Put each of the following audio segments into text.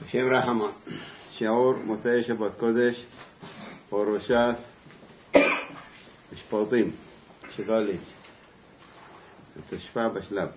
השם רחמה, שיעור מוצאי שבת קודש, פרשת משפטים, שגלית, תשפע בשלב.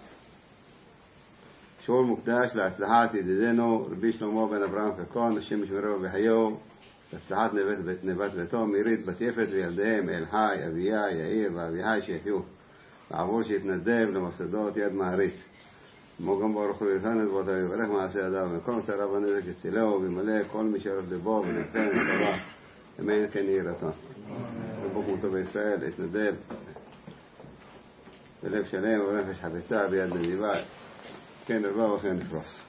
שיעור מוקדש להצלחת ידידנו רבי שלמה בן אברהם קקון, השם ישמרו וחיו, להצלחת נבת ביתו, מירית בת יפת וילדיהם, אל חי, אביה, יאיר ואביחי שיחיו, בעבור שיתנדב למוסדות יד מעריץ. כמו גם ברוך הוא ירחן את בותיו, יברך מעשה אדם, וכל צרה בנזק יצילהו, וימלא כל מי שהולך לבו, ולבחן ותבע, אמן כן יהי רצון. רבו כמותו בישראל, יתנדב, בלב שלם ובנפש חפצה, ביד נדיבה, כן רבה וכן נפרוס.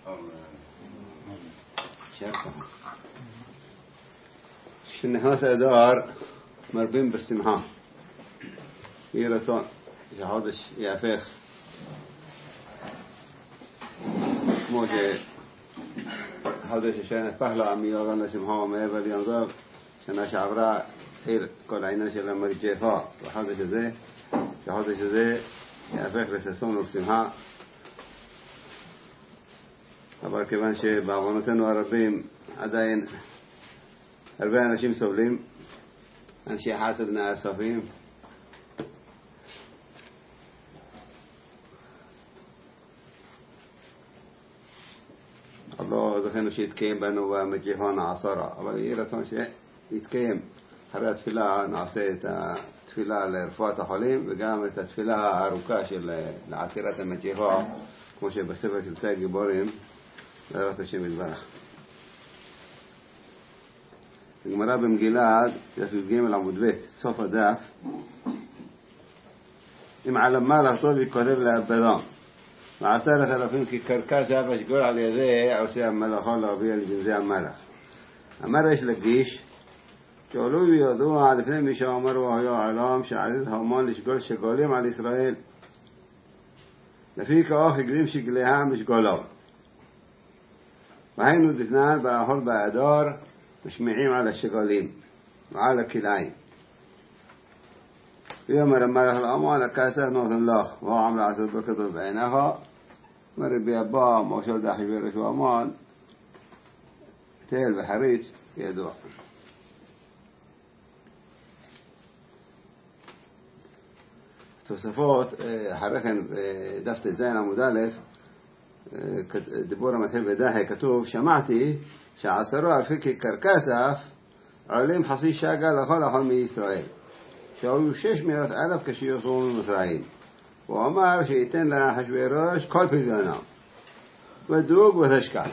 כשנכנס האדר, מרבים בשמחה. יהי רצון, שהחודש יהפך. כמו שחודש השנה הפך לה מיורן לשמחה ומעבר ליום טוב, שנה שעברה התחיל כל העניין של המג'פה, והחודש הזה, שהחודש הזה יהפך לששון ולשמחה. אבל כיוון שבעוונותינו הרבים עדיין הרבה אנשים סובלים, אנשי חסד בני הסופים, לא זכינו שיתקיים בנו במג'פון העשרה, אבל יהיה רצון שיתקיים. אחרי התפילה נעשה את התפילה לרפואת החולים וגם את התפילה הארוכה של לעצירת המג'פה, כמו שבספר של צי גיבורים, בעזרת השם יתברך. הגמרא במגילה, דף י"ג עמוד ב', סוף הדף, אם על מלך טוב יכותב לאבדם. 10,000 כקרקס אף אשגור על ידי עושה המלאכו להביא על גנזי המלך. אמר יש לגיש שעולו וידוע לפני מי שאמרו היה העולם שעליד המן לשגול שגולים על ישראל, לפי כאוך הגלים שגליהם לשגולו, והיינו דתנן באחול באדור משמיעים על השגולים ועל הכלאים. ויאמר המלך לאמן הכסף נותן לך והוא עמל לעשות בכתוב בעיניך. מרבי אבא מושל דחי ורשו אמן תהל וחריץ ידוע. תוספות אחרי כן דף ט"ז עמוד א', דיבור המתחיל בדחי, כתוב שמעתי ש10,000 כקרקסף עולים חצי שקל לכל אחד מישראל, שהיו 600,000 כשיצאו ממצרים. הוא אמר שייתן לאחשוורוש כל פדיונם ודוג ותשקל.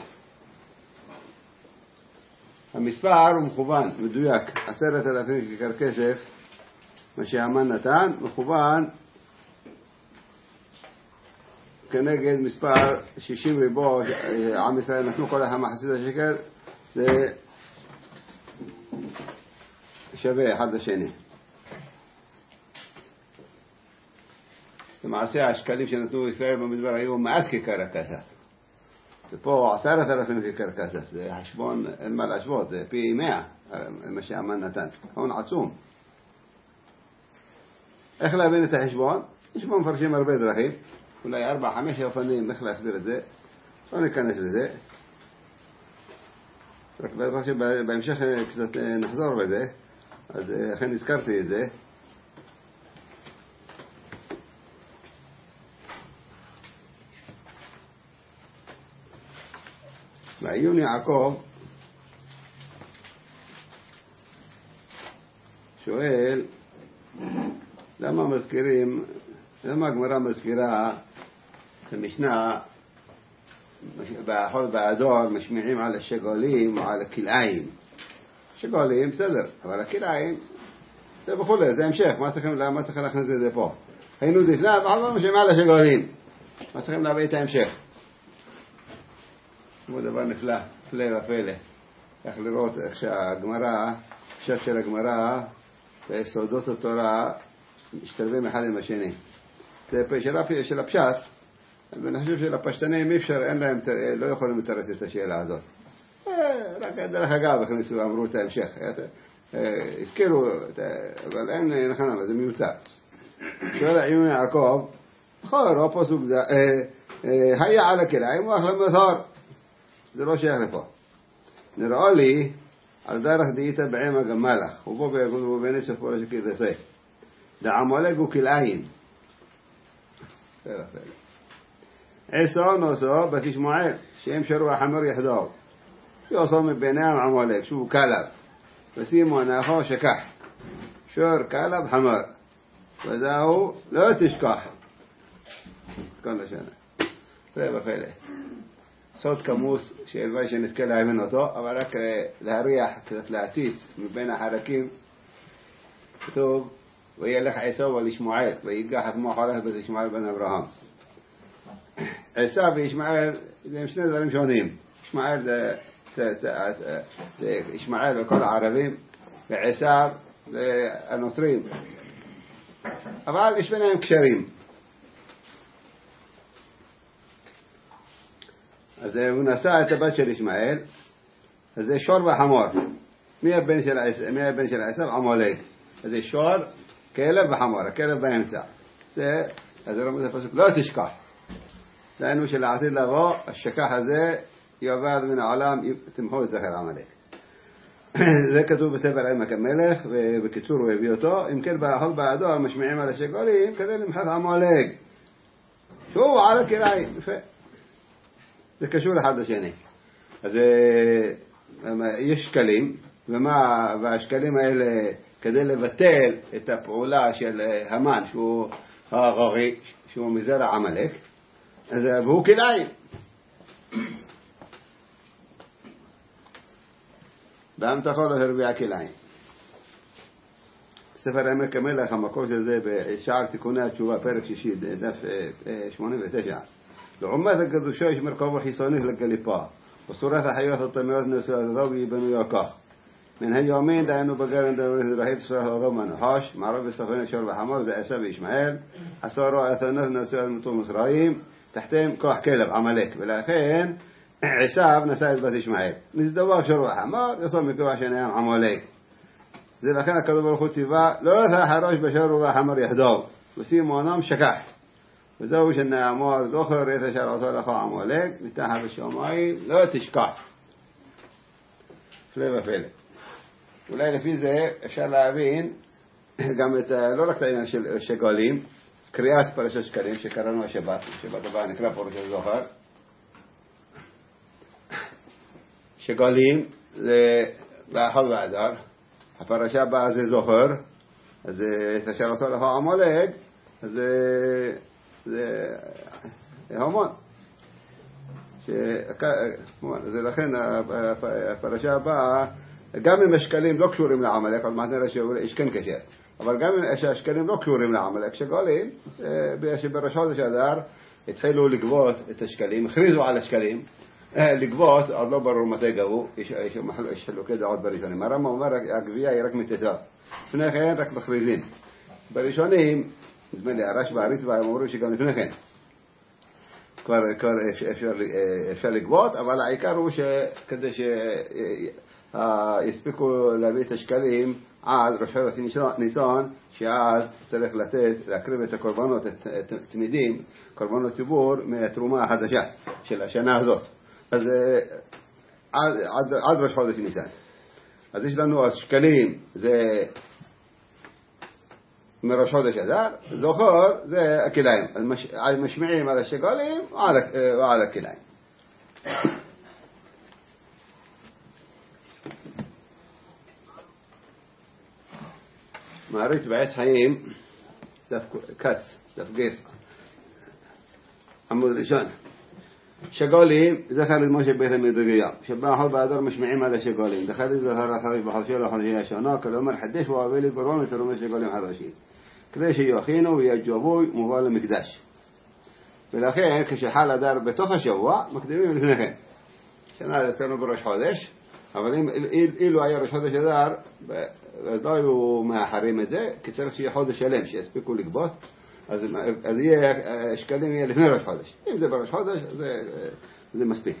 המספר הוא מכוון, מדויק, 10,000 כיכר כסף, מה שהמן נתן, מכוון כנגד מספר 60 ריבו עם ישראל נתנו כל אחד מחצית השקל, זה שווה אחד לשני. למעשה השקלים שנתנו ישראל במדבר היו מעט כיכר הכסף, ופה 10,000 כיכר כסף, זה חשבון, אין מה להשוות, זה פי 100 מה שהמן נתן, חשבון עצום. איך להבין את החשבון? חשבון מפרשים הרבה דרכים, אולי 4-5 אופנים איך להסביר את זה, לא ניכנס לזה, רק בעזרת שבהמשך קצת נחזור לזה, אז אכן הזכרתי את זה. בעיון יעקב שואל למה הגמרא מזכירה במשנה באחול באדור משמיעים על השגולים או על הכלאים. שגולים בסדר, אבל הכלאים זה בחולה, זה המשך. למה צריכים להכניס את זה פה? היינו דפנה ואחול משמיעים על השגולים, מה צריכים להביא את ההמשך? כמו דבר נפלא, פלא ופלא. איך לראות איך שהגמרא, הפשט של הגמרא ויסודות התורה משתלבים אחד עם השני. זה שאלה של הפשט, ואני חושב שלפשטנים אי אפשר, אין להם, לא יכולים לתרץ את השאלה הזאת. רק דרך אגב הכניסו, אמרו את ההמשך. הזכירו, אבל אין נכנע, זה מיותר. שואל עיון יעקב, חור, או פסוק זה, היה על הכליים ואכל מזור. זה לא שייך לפה. נראה לי, על דרך דאיתא בעמא גמלך, ובו בנס שפורה שכידסי. דעמולק הוא כלאיים. עשו נוסו בתשמועל, שהם שרו החמר יחדור. יוסו מביניהם עמולק, שהוא כלב. ושימו נאחו שכח. שור כלב חמר. וזהו, לא תשכח. כל השנה. זה בפלא. סוד כמוס שהלוואי שנזכה להבין אותו, אבל רק להריח, קצת להציץ מבין החלקים. כתוב, וילך עשו ולישמעאל, ויגח את מוח הולך בישמעאל בן אברהם. עשו וישמעאל זה שני דברים שונים. ישמעאל זה ישמעאל וכל הערבים, ועשו זה הנוצרים. אבל יש ביניהם קשרים. אז הוא נשא את הבת של ישמעאל, אז זה שור וחמור. מי הבן של עשו? עמולק. אז זה שור, כלב וחמור, הכלב באמצע. אז רמוז הפסוק, לא תשכח. דהיינו שלעתיד לבוא, השכח הזה יאבד מן העולם, תמחו את זכר עמלק. זה כתוב בספר עמק המלך, ובקיצור הוא הביא אותו. אם כן באחול בעדו, משמיעים על השגולים, כדי למחת עמלק. שהוא על הכלאיים, יפה. זה קשור אחד לשני. אז יש שקלים, והשקלים האלה, כדי לבטל את הפעולה של המן, שהוא הררי, שהוא מזרע עמלק, והוא כלאיים. בהמתחו לא הרביע כלאיים. ספר עמק המלך, המקור של זה בשער תיקוני התשובה, פרק 6, דף 89. לעומת הקדושה יש מרכבו חיסונית לקליפה, וסורת החיות הטמאות נשוא הדרוב יבנו יקח. מן היומין דהיינו בגרן דברת דרהיב סורת הדרוב מנחש, מערב בספן שור וחמור זה עשו וישמעאל, עשורו אתנות נשוא הדמותו מסרעים, תחתיהם כוח כלב עמלק, ולכן עשו נשא את בת ישמעאל. נזדווח שור וחמור, יסור מכוח שניים עמלק. זה לכן הקדוש ברוך הוא ציווה, לא תחרוש בשור וחמור יחדו, ושימו עונם שקח. וזהו שנאמר זוכר את אשר עשה לך עמלק מתחת בשמיים לא תשכח. הפלא ופלא. אולי לפי זה אפשר להבין גם את לא רק את העניין של שגלים, קריאת פרשת שקלים שקראנו השבת הבא נקרא פרשת זוכר. שגלים זה באחד באדר, הפרשה הבאה זה זוכר, אז את אשר עשה לך עמלק, אז זה המון. זה לכן הפרשה הבאה, גם אם השקלים לא קשורים לעמלק, אז מעט שיש כן קשר. אבל גם אם השקלים לא קשורים לעמלק, שגולים, שבראשו זה אדר, התחילו לגבות את השקלים, הכריזו על השקלים, לגבות, עוד לא ברור מתי גבו, יש חילוקי דעות בראשונים. הרמב"ם אומר, הגבייה היא רק מתתה. לפני כן רק מכריזים. בראשונים, נדמה לי, הרשב"א והריטב"א הם אומרים שגם לפני כן כבר אפשר לגבות, אבל העיקר הוא שכדי שיספיקו להביא את השקלים עד ראש חודש ניסן, שאז צריך להקריב את הקורבנות, את תמידים, קורבנות ציבור מהתרומה החדשה של השנה הזאת. אז עד ראש חודש ניסן. אז יש לנו השקלים, זה מראש חודש אדר, זוכר זה הכלאיים. אז משמיעים על השגלים ועל הכלאיים. מערית בעץ חיים, דף קץ, דף גס, עמוד ראשון. שגולים, זכר למשה בית המדרגיה. שבאחד באדר משמיעים על השגולים. דחל זכר החריש בחודשי לחודשי השנה, כלומר חדש ואוהבי לי קורבן ותרומה שגולים חדשים. כדי שיוכינו ויג'בו מובא למקדש. ולכן כשחל אדר בתוך השבוע, מקדימים לפני כן. שנה דתנו בראש חודש, אבל אילו היה ראש חודש אדר, לא היו מאחרים את זה, כי צריך שיהיה חודש שלם שיספיקו לגבות, אז שקלים יהיה לפני ראש חודש. אם זה בראש חודש, זה מספיק.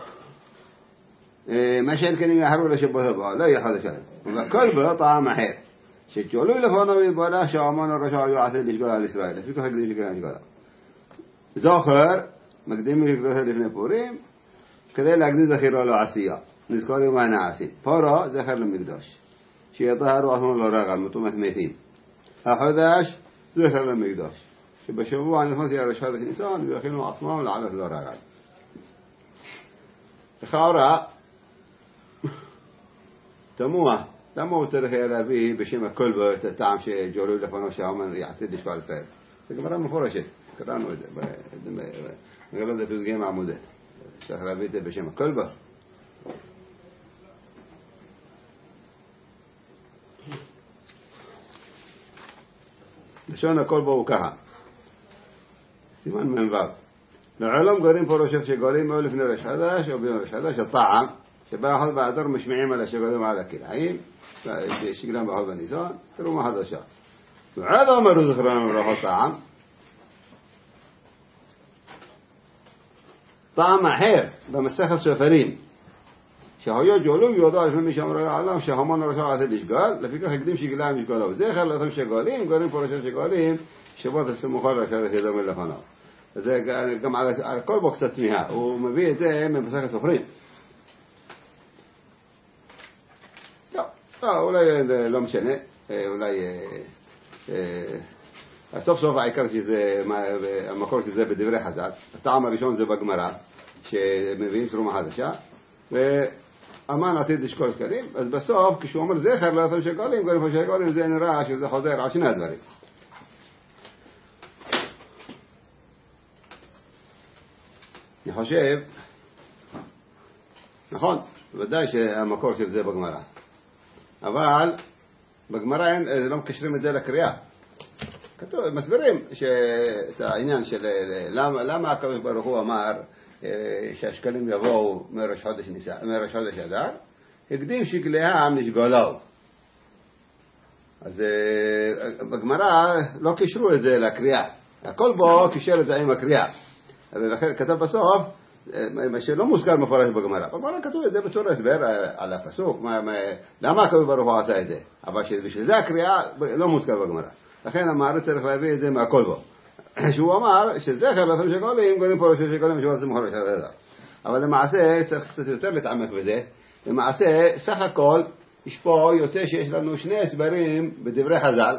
מה שאין כן אם יחרו לשבוע הבא, לא יהיה חודש שלם. כל בו טעם אחר. שתשאלו לפונו ויבונה שהאמן הרשע יועתד לשגול על ישראל. לפי כך הקדים שגול על שגולה. זוכר, מקדים לשגולה לפני פורים, כדי להגדיל זכירו לא עשייה. נזכורים מה נעשים. פורו זכר למקדוש. שיטהרו עצמם לא רגל, מטומאת מתים. החודש זכר למקדוש. שבשבוע נכנס ראש חודש ניסן ויכינו עצמם לעלות לא רגל. לכאורה, תמוה, למה הוא צריך להביא בשם הכל את הטעם שג'ולו לפנו שהאומן יעתיד לשקוע ישראל? זה גמרא מפורשת, קראנו את זה, נגלה את זה פסגים העמודת. צריך להביא את זה בשם הכל בה. לשון הכל בו הוא ככה. סימן מנבב. לעולם גורים פורשת שגולים או לפני ראש חדש או ביום ראש חדש, הטעם שבא אחד באדר משמיעים על השגולים על הכלאים, שגלם באחד בניסון, תראו מה חדשה. ועד אמרו זכרנו לכל טעם, טעם אחר במסכת ספרים, שהיו ג'ולו ויודע לפני מי שאמרו לעולם שהמון ראשו עתיד לשגול, לפי כך הקדים שגלם ישגולו. זכר לאותם שגולים, גורים פורשת שגולים, שבו תסמוכו ראשת ידום לפניו. זה גם על כל בו קצת תמיהה, הוא מביא את זה ממסכת סופרים. אולי לא משנה, אולי הסוף סוף העיקר שזה, המקור שזה בדברי חז"ל. הטעם הראשון זה בגמרא, שמביאים תרומה חדשה, ואמן עתיד לשקול שקלים, אז בסוף כשהוא אומר זכר לאותם שגולים, גולים שגולים, זה נראה שזה חוזר על שני הדברים. אני חושב, נכון, ודאי שהמקור של זה בגמרא. אבל בגמרא לא מקשרים את זה לקריאה. כתוב, מסבירים את העניין של למה הקדוש ברוך הוא אמר שהשקלים יבואו מראש חודש אדר, הקדים שגליהם לשגולו. אז בגמרא לא קישרו את זה לקריאה. הכל בו קישר את זה עם הקריאה. לכן כתב בסוף מה שלא מוזכר מפורש בגמרא. בגמרא כתוב את זה בתור הסבר על הפסוק, למה הקדוש ברוך הוא עשה את זה. אבל בשביל זה הקריאה לא מוזכר בגמרא. לכן המערכת צריך להביא את זה מהכל בו. שהוא אמר שזכר לאותם שגולים, גולים פורש שגולים שבו זה מפורש על זה. אבל למעשה צריך קצת יותר להתעמק בזה. למעשה סך הכל יש פה יוצא שיש לנו שני הסברים בדברי חז"ל.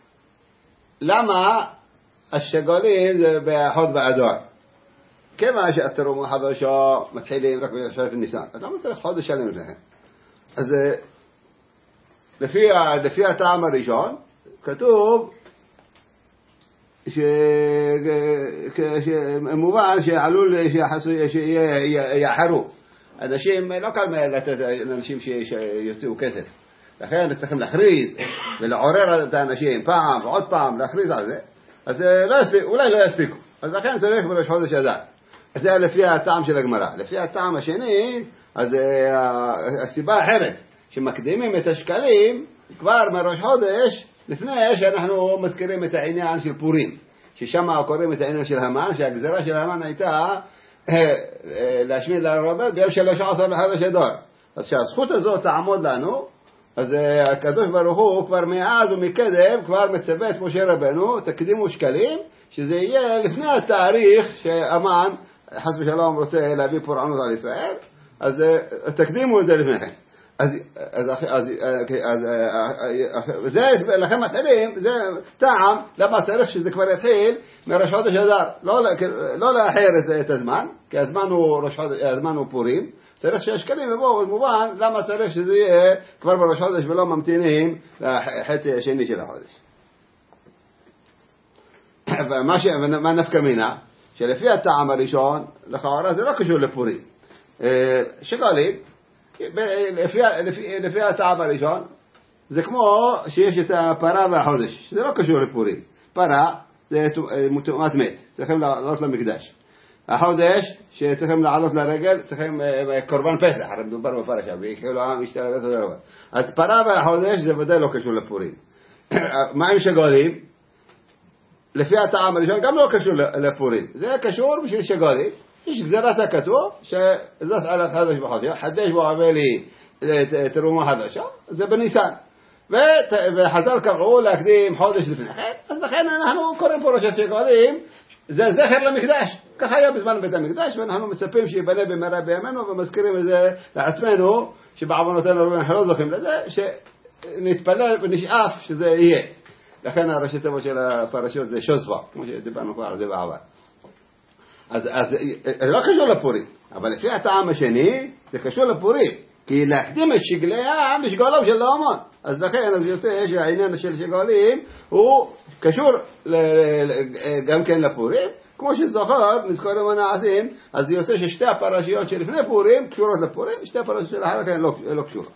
למה השגולים זה באחד באדר? כמה שהתרומה חדשה מתחילים רק בשלב ניסן, אז למה צריך חודש שלם לפניכם? אז לפי הטעם הראשון כתוב שמובן שעלול שיחרו אנשים, לא קל לתת לאנשים שיוצאו כסף, לכן צריכים להכריז ולעורר את האנשים פעם ועוד פעם להכריז על זה, אז אולי לא יספיקו, אז לכן צריך בראש חודש אדר. זה לפי הטעם של הגמרא. לפי הטעם השני, אז הסיבה האחרת, שמקדימים את השקלים כבר מראש חודש, לפני שאנחנו מזכירים את העניין של פורים, ששם קוראים את העניין של המן, שהגזרה של המן הייתה להשמיד לרבות ביום 13 לחודש אדר. אז שהזכות הזאת תעמוד לנו, אז הקדוש ברוך הוא כבר מאז ומקדם כבר מצווה את משה רבנו, תקדימו שקלים, שזה יהיה לפני התאריך שהמן חס ושלום רוצה להביא פורענות על ישראל, אז תקדימו את זה לפניכם. אז לכם מתחילים, זה טעם למה צריך שזה כבר יתחיל מראש חודש אדר, לא לאחר את הזמן, כי הזמן הוא פורים, צריך שהשקלים יבואו, מובן למה צריך שזה יהיה כבר בראש חודש ולא ממתינים לחצי השני של החודש. ומה נפקא מינה? שלפי הטעם הראשון, לכאורה זה לא קשור לפורים. שגולים, לפי הטעם הראשון, זה כמו שיש את הפרה והחודש, זה לא קשור לפורים. פרה זה טומאת מת, צריכים לעלות למקדש. החודש שצריכים לעלות לרגל, צריכים קורבן פסח, הרי מדובר בפרשה, וכאילו העם משתלט את זה. אז פרה והחודש זה ודאי לא קשור לפורים. מה עם שגולים? לפי הטעם הראשון גם לא קשור לפורים, זה קשור בשביל שגולים. יש גזירת הכתוב שזאת על החדש בחודש, חדש בו עבר לי תרומה חדשה, זה בניסן. וחז"ל קבעו להקדים חודש לפני כן, אז לכן אנחנו קוראים פה ראשי שגולים זה זכר למקדש. ככה היה בזמן בית המקדש, ואנחנו מצפים שיבנה במהרה בימינו, ומזכירים את זה לעצמנו, שבעוונותינו אנחנו לא זוכים לזה, שנתפלל ונשאף שזה יהיה. לכן הראשי תיבות של הפרשות זה שוספה, כמו שדיברנו כבר על זה בעבר. אז זה לא קשור לפורים, אבל לפי הטעם השני, זה קשור לפורים, כי להקדים את שגלי העם בשגאליו של ההמון. אז לכן אני יוצא שהעניין של שגאלים הוא קשור גם כן לפורים, כמו שזוכר, נזכורים ונעשים, אז יוצא ששתי הפרשיות שלפני פורים קשורות לפורים, שתי הפרשיות של אחר כך לא קשורות.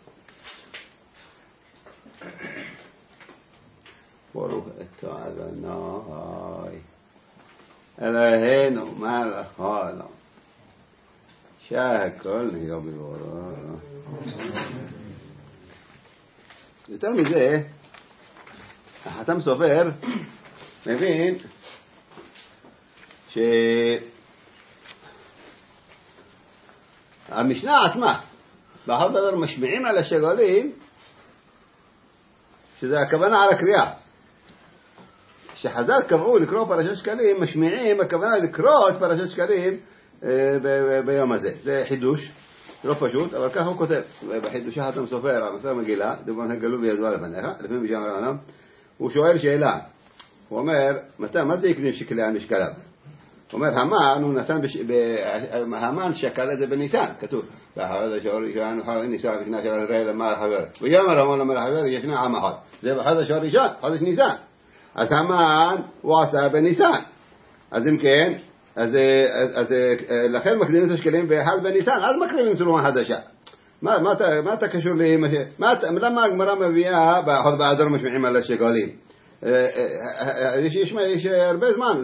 ברוך אתה אדוני אלוהינו מלך העולם שהכל נהיה בדברו. יותר מזה, החתם סופר מבין שהמשנה עצמה בכל דבר משמיעים על השגלים, שזה הכוונה על הקריאה. שחז"ל קבעו לקרוא פרשת שקלים, משמיעים, הכוונה לקרוא את פרשת שקלים ביום הזה. זה חידוש, לא פשוט, אבל ככה הוא כותב. בחידושי החתם סופר, המסר מגילה, דבר הגלו וידוע לפניך, לפני בשם רענם, הוא שואל שאלה. הוא אומר, מה זה יקדים שקלי על משקליו? הוא אומר, המן, הוא נתן, המן שקל את זה בניסן, כתוב. ואחרי זה ראשון, אחרי ניסן, וקנה של הרעי למעל חבר. ויאמר המן למעל חבר, ישנה עם אחד. זה בחודש הראשון, חודש ניסן. אז המן הוא עשה בניסן. אז אם כן, אז לכן מקדימים את השקלים באחד בניסן, אז מקריבים תרומה חדשה. מה אתה קשור למה הגמרא מביאה באחד באדר משמיעים על השקלים? יש הרבה זמן.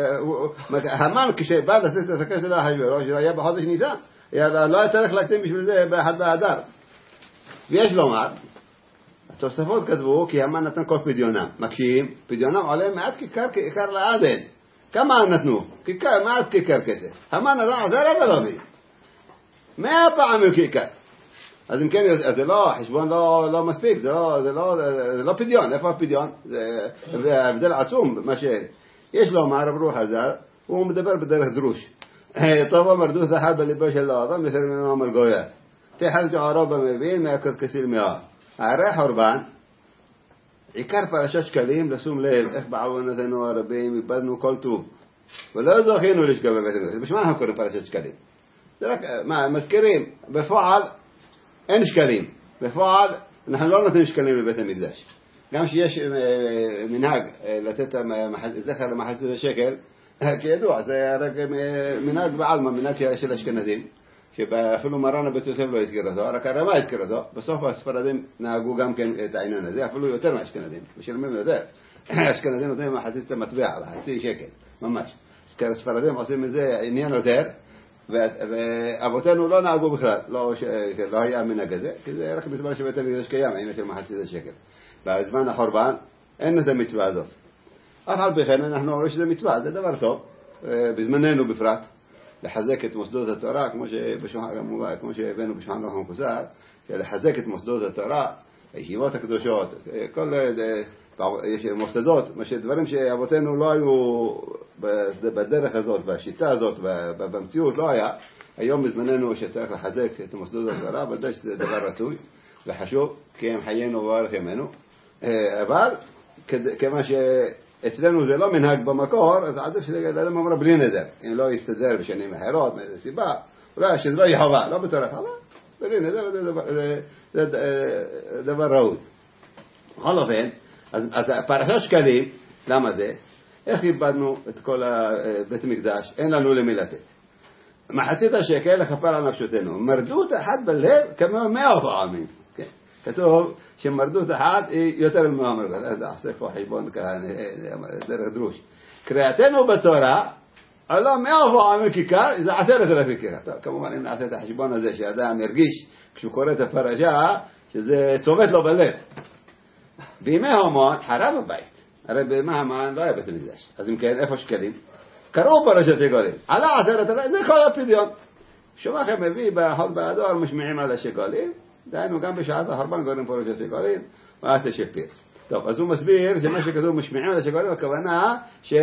המן כשבא לתת את הקשר לאחשוורוש, זה היה בחודש ניסן. לא היה צריך להקדים בשביל זה באחד באדר. ויש לומר, התוספות כתבו כי המן נתן כל פדיונם. מקשים, פדיונם עולה מעט כיכר לעדן. כמה נתנו? מעט כיכר כסף. המן נתן 10,000. 100 פעמים כיכר. אז אם כן, זה לא, חשבון לא מספיק, זה לא פדיון. איפה הפדיון? זה הבדל עצום. יש לו מה רב רוח הזר, הוא מדבר בדרך דרוש. טוב אמר דוס אחד בליבו של האדם, יותר ממנו גויה. תחל שערו במבין, מהכות כסיל מאוד. הרי חורבן, עיקר פרשת שקלים, לשום לב, איך בעוונותינו הרבים, איבדנו כל טוב. ולא זוכינו לשגוע בבית המקדש. בשביל מה אנחנו קוראים פרשת שקלים? זה רק, מזכירים, בפועל, אין שקלים. בפועל, אנחנו לא נותנים שקלים לבית המקדש. גם שיש מנהג לתת זכר למחצית השקל, כידוע, זה רק מנהג בעלמא, מנהג של אשכנזים. שאפילו מרן הבית יוסף לא הזכיר אותו, רק הרמה הזכיר אותו. בסוף הספרדים נהגו גם כן את העניין הזה, אפילו יותר מהאשכנזים, משלמים יותר. האשכנזים נותנים מחצית המטבע, חצי שקל, ממש. הספרדים עושים את זה עניין יותר, ואבותינו לא נהגו בכלל, לא היה המנהג הזה, כי זה רק בזמן שבית המקדש קיים, העניין של מחצית השקל. בזמן החורבן אין את המצווה הזאת. אף על פי כן אנחנו רואים שזה מצווה, זה דבר טוב, בזמננו בפרט. לחזק את מוסדות התורה, כמו שהבאנו בשולחן ערוך המקוצר, לחזק את מוסדות התורה, הישיבות הקדושות, כל מוסדות, דברים שאבותינו לא היו בדרך הזאת, בשיטה הזאת, במציאות לא היה. היום בזמננו שצריך לחזק את מוסדות התורה, ודאי שזה דבר רצוי וחשוב, כי הם חיינו וברך ימינו. אבל כמה אצלנו זה לא מנהג במקור, אז עדיף שאדם אמרה בלי נדר. אם לא יסתדר בשנים אחרות, מאיזה סיבה, אולי שזה לא יהיה חובה, לא בתורת חובה, בלי נדר זה דבר ראוי. בכל אופן, אז פרשת שקלים, למה זה? איך איבדנו את כל בית המקדש? אין לנו למי לתת. מחצית השקל לכפר על נפשותנו. מרדות אחת בלב כמו 100 פעמים. כתוב שמרדות אחת היא יותר מ-100. אז עושה פה חשבון דרך דרוש. קריאתנו בתורה עלה 100 פעמים כיכר, זה 10,000 כיכר. כמובן אם נעשה את החשבון הזה שאדם ירגיש כשהוא קורא את הפרשה שזה צובט לו בלב. בימי המון חרב הבית. הרי בימי המון לא היה בית המקדש. אז אם כן, איפה שקלים? קראו פרשת שקלים. עלה 10,000, זה כל הפדיון. שומעכם מביא בחול באדור משמיעים על השקלים. דהיינו גם בשעת החורבן קוראים פרשת שקלים, ואז תשפיר. טוב, אז הוא מסביר שמה שכתוב משמיעים על השקלים, הכוונה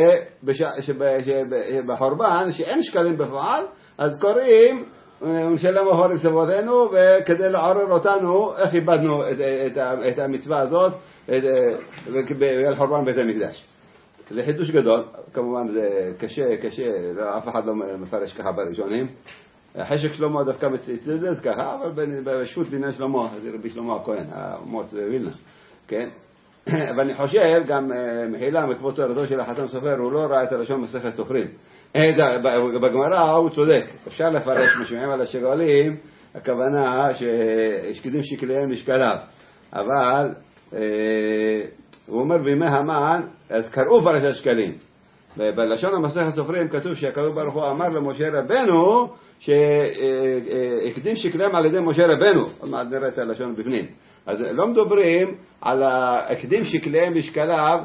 שבחורבן, שאין שקלים בפועל, אז קוראים, ונשלם אהור לסבותינו, וכדי לעורר אותנו, איך איבדנו את המצווה הזאת, על חורבן בית המקדש. זה חידוש גדול, כמובן זה קשה, אף אחד לא מפרש ככה בראשונים. חשק שלמה דווקא מצטט ככה, אבל בשו"ת בניין שלמה, זה רבי שלמה הכהן, המוץ ווילנה, כן? אבל אני חושב, גם מחילה מכבוד תורתו של החתם סופר, הוא לא ראה את הלשון מסכת סופרים. בגמרא הוא צודק, אפשר לפרש משמיעים על השקלים, הכוונה ששקידים שקליהם משקליו, אבל הוא אומר בימי המן, אז קראו פרשת שקלים. בלשון המסכת סופרים כתוב שהקדוש ברוך הוא אמר למשה רבנו שהקדים שקליהם על ידי משה רבנו. עוד מעט נראה את הלשון בפנים. אז לא מדברים על הקדים שקליהם משקליו,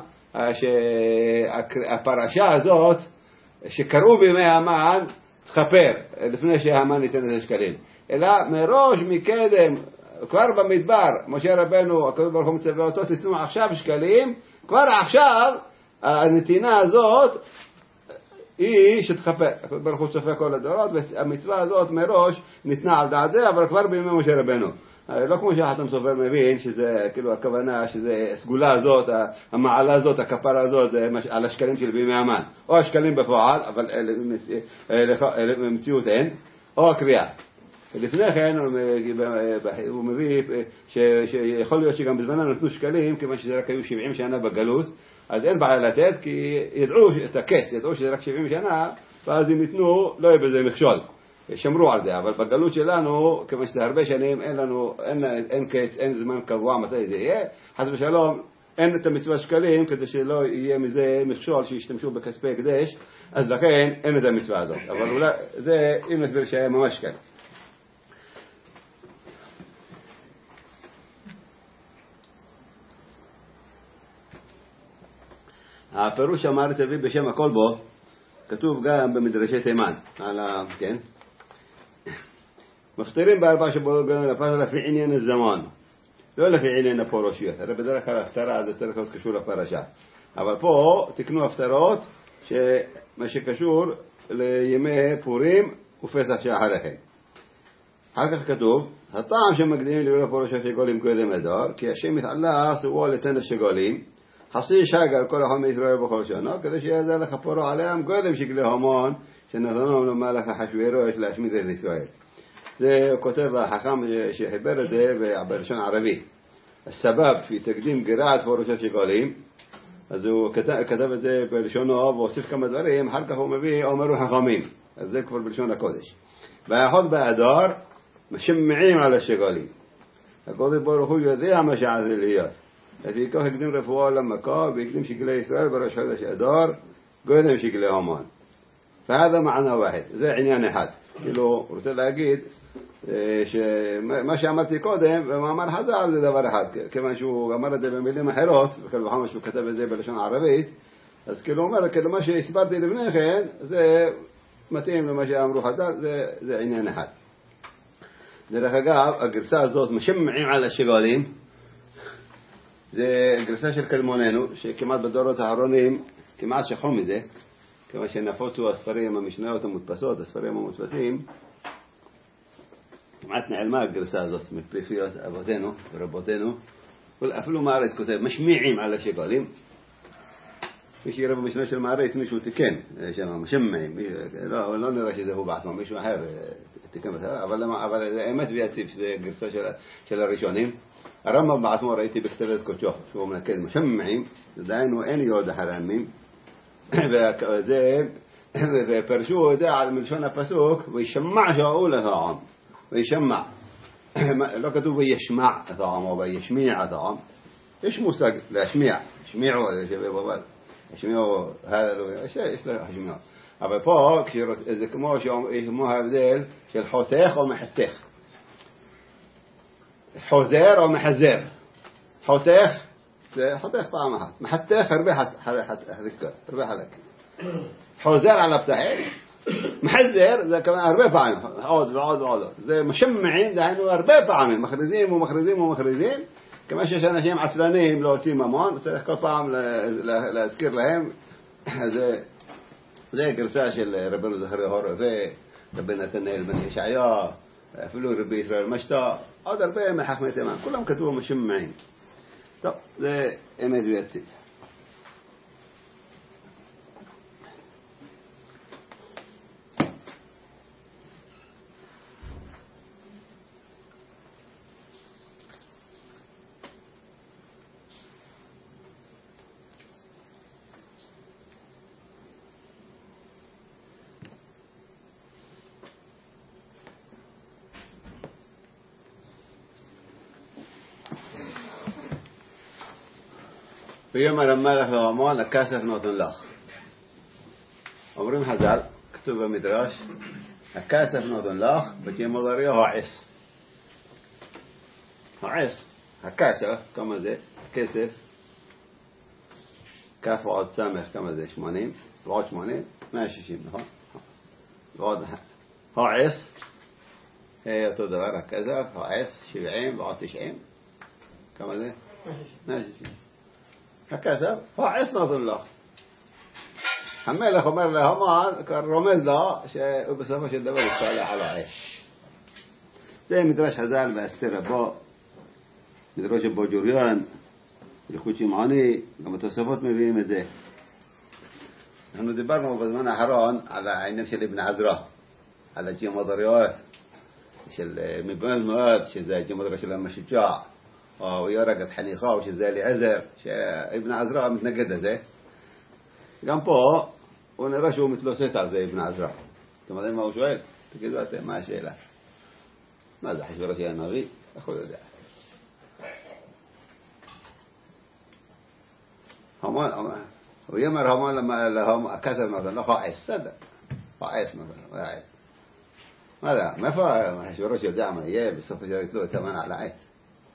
שהפרשה הזאת שקראו בימי המן תכפר לפני שהמן ייתן את השקלים, אלא מראש מקדם כבר במדבר משה רבנו הקדוש ברוך הוא מצווה אותו תיתנו עכשיו שקלים, כבר עכשיו הנתינה הזאת היא שתכפר. הקדוש ברוך הוא צופה כל הדורות, והמצווה הזאת מראש ניתנה על דעת זה, אבל כבר בימי משה רבנו. לא כמו שהחתם סופר מבין שזה כאילו הכוונה שזה הסגולה הזאת, המעלה הזאת, הכפרה הזאת על השקלים של בימי המן, או השקלים בפועל אבל במציאות אין, או הקריאה. לפני כן הוא מביא שיכול להיות שגם בזמנם נתנו שקלים, כיוון שזה רק היו 70 שנה בגלות, אז אין בעיה לתת, כי ידעו את הקץ, ידעו שזה רק 70 שנה, ואז אם יתנו לא יהיה בזה מכשול, שמרו על זה. אבל בגלות שלנו, כיוון שזה הרבה שנים, אין קץ, אין זמן קבוע מתי זה יהיה, חס ושלום אין את המצווה שקלים, כדי שלא יהיה מזה מכשול שישתמשו בכספי הקדש, אז לכן אין את המצווה הזאת. אבל אולי זה אם נסביר שהיה ממש כאן. הפירוש אמר תביא בשם הכל בו, כתוב גם במדרשי תימן, כן? מפתירים בארבע שבו לפרשה לפי עניין הזמן, לא לפי עניין הפורשיות. הרי בדרך כלל הפתרה זה צריך להיות קשור לפרשה, אבל פה תקנו הפתרות שמה שקשור לימי פורים ופסח שאחריכם. אחר כך כתוב, הטעם שמקדימים לבוא לפורשה שגולים קודם לדור, כי השם יתעלה סבוע לתן השגולים, חסי שגל כל החומי ישראל בכל שנה, כדי שיעזר לך פורו עליהם קודם שקלי המון שנתנו למלך אחשוורוש להשמיד את ישראל. זה כותב החכם שחיבר את זה בלשון ערבי. הסבב في תקדים גריעת פורשת שגלים, אז הוא כתב את זה בלשונו והוסיף כמה דברים, אחר כך הוא מביא אומרו חכמים, אז זה כבר בלשון הקודש. והאחד באדר משמעים על השגלים, הקודש ברוך הוא יודע מה שעזה להיות, לפי כך הקדים רפואה למכה והקדים שקלי ישראל בראש חודש אדר קודם שקלי המן. فهذا معنى واحد, זה עניין אחד. כאילו רוצה להגיד שמה שאמרתי קודם במאמר חז"ל זה דבר אחד, כיוון שהוא אמר את זה במילים אחרות, וכאילו חמש שהוא כתב את זה בלשון ערבית, אז כאילו אומר, כאילו מה שהסברתי לפני כן זה מתאים למה שאמרו חז"ל, זה עניין אחד. דרך אגב, הגרסה הזאת משמעים על השגלים, זה גרסה של קדמוננו, שכמעט בדורות האחרונים כמעט שכחו מזה, כיוון שנפוצו הספרים המשניות המודפסות, הספרים המודפסים, כמעט נעלמה הגרסה הזאת מפי אבותינו ורבותינו. אפילו מארץ כותב משמיעים על השגלים, מי שיראה במשנה של מארץ מישהו תיקן שם משמעים, לא נראה שזה הוא בעצמו, מישהו אחר תיקן, אבל האמת ויציב שזה גרסה של הראשונים. הרמב"ם בעצמו ראיתי בכתבת קודשו שהוא מנקד משמעים, דהיינו אין יוד החרמים, ופרשו את זה על מלשון הפסוק וישמע שאול את העם, וישמע, לא כתוב וישמע את העם או וישמיע את העם. יש מושג להשמיע, השמיעו השמיעו, יש לה השמיעו, אבל פה זה כמו ההבדל של חותך או מחתך, חוזר או מחזר. חותך זה חותך פעם אחת, מחתך הרבה חלק, חוזר על הפתחים, מחזר זה כמה הרבה פעמים, עוד ועוד ועוד. זה משמעים, דהיינו הרבה פעמים מכריזים ומכריזים ומכריזים, כמה שיש אנשים עצלנים לא עושים ממון, צריך כל פעם להזכיר להם. זה גרסה של רבנו זכריה הורוביץ, רבי נתנאל בן ישעיה, אפילו רבי ישראל משתא, עוד הרבה מחכמי תימן, כולם כתבו משמעים. טוב, זה אמת ויציב. ויאמר המלך להמן, הכסף נותן לך. אומרים חז"ל, כתוב במדרש, הכסף נותן לך, בתימו דריה העש. העש, הכסף, כמה זה? כסף, כף ועוד סמך, כמה זה? 80, ועוד 80, 160, נכון? ועוד העש, אותו דבר, הכסף, העש, 70 ועוד 90, כמה זה? 160. הכסף, העש נותן לך. המלך אומר להמן, רומז לו, שהוא בסופו של דבר יתפלח על העש. זה מדרש חז"ל באסתר רבו, מדרש אבו ג'וריון, ילכות שמעוני, גם התוספות מביאים את זה. אנחנו דיברנו בזמן האחרון על העניין של אבן עזרא, על הג'מדריות, של מבן מאוד, שזה הג'מדריה של המשוגע, או יורג את חניכו, שזה אליעזר, שאבן עזרא מתנגד לזה. גם פה, הוא נראה שהוא מתלוסס על זה, אבן עזרא. אתם יודעים מה הוא שואל? תגידו אתם, מה השאלה? מה זה, אחשוורוש היה נביא? איך הוא יודע? הוא יאמר המן הכסף נותן, לא חועס, בסדר. חועס נותן, העץ. מה זה? מאיפה אחשוורוש יודע מה יהיה? בסוף השאלה יתלו את המן על העץ.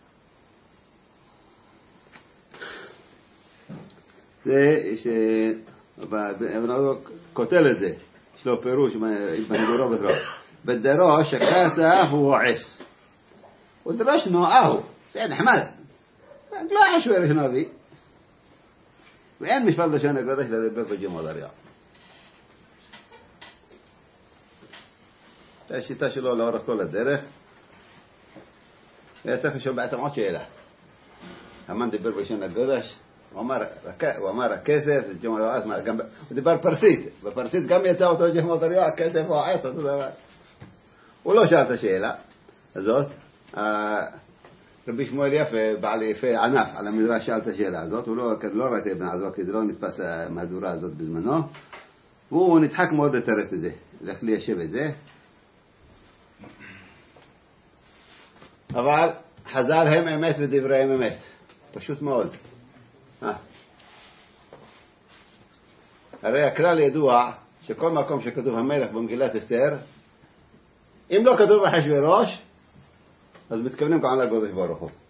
זה שאבן עזרא כותל את זה, יש לו פירוש בנדורו בדרו. בדרוש הכסף הוא עש. ודרוש נואהו, זה נחמד. לא אחשוורוש נביא. ואין משפט לשון הקודש לדבר בג'מדריה. זה השיטה שלו לאורך כל הדרך. צריך לשאול בעצם עוד שאלה. המן דיבר בלשון הקודש, הוא אמר הכסף, הוא דיבר פרסית, בפרסית גם יצא אותו ג'מדריה, הכסף הוא העץ, אותו דבר. הוא לא שאל את השאלה הזאת. רבי שמואל יפה, בעל יפה ענף על המדרש, שאל את השאלה הזאת. הוא לא ראה את אבן עזרא, כי זה לא נתפס המהדורה הזאת בזמנו, והוא נדחק מאוד לתרץ את זה, לך ליישב את זה. אבל חז"ל הם אמת ודבריהם אמת, פשוט מאוד. הרי הכלל ידוע שכל מקום שכתוב המלך במגילת אסתר, אם לא כתוב אחשוורוש, אז מתכוונים כאן לקדוש ברוך הוא.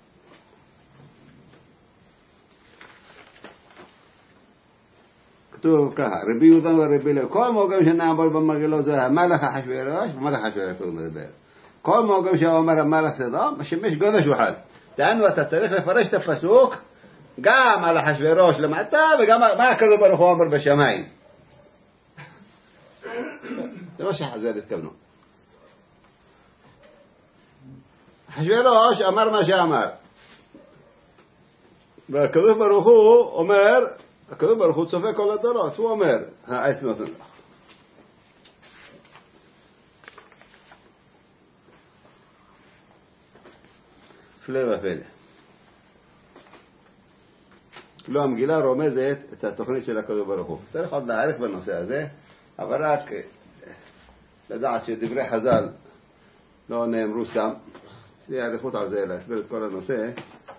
כתוב ככה, רבי יהודה ורבי לוי, כל מוגם שנאמר במגילו זה המלך אחשוורוש, המלך אחשוורוש הוא מדבר. כל מוגם שאומר המלך סדום, משמש קדוש אחד. דהיינו, אתה צריך לפרש את הפסוק גם על אחשוורוש למטה, וגם מה הקדוש ברוך הוא אומר בשמיים. זה לא שחז"ל התכוונו. אחשוורוש אמר מה שאמר, והקדוש ברוך הוא אומר, הקדוש ברוך הוא צופה כל הדורות, הוא אומר העץ נותן לך. הפלא ופלא. לא, המגילה רומזת את התוכנית של הקדוש ברוך הוא. צריך עוד להעריך בנושא הזה, אבל רק לדעת שדברי חז"ל לא נאמרו סתם. יש לי עריכות על זה, להסביר את כל הנושא.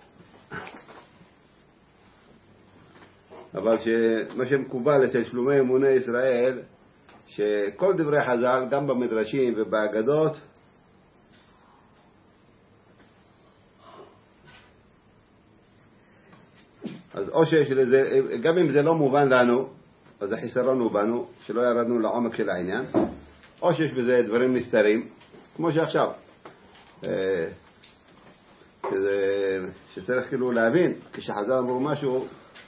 אבל מה שמקובל אצל שלומי אמוני ישראל, שכל דברי חז"ל, גם במדרשים ובאגדות, אז או שיש לזה, גם אם זה לא מובן לנו, אז החיסרון הוא בנו, שלא ירדנו לעומק של העניין, או שיש בזה דברים נסתרים, כמו שעכשיו. שצריך כאילו להבין, כשחז"ל אמרו משהו,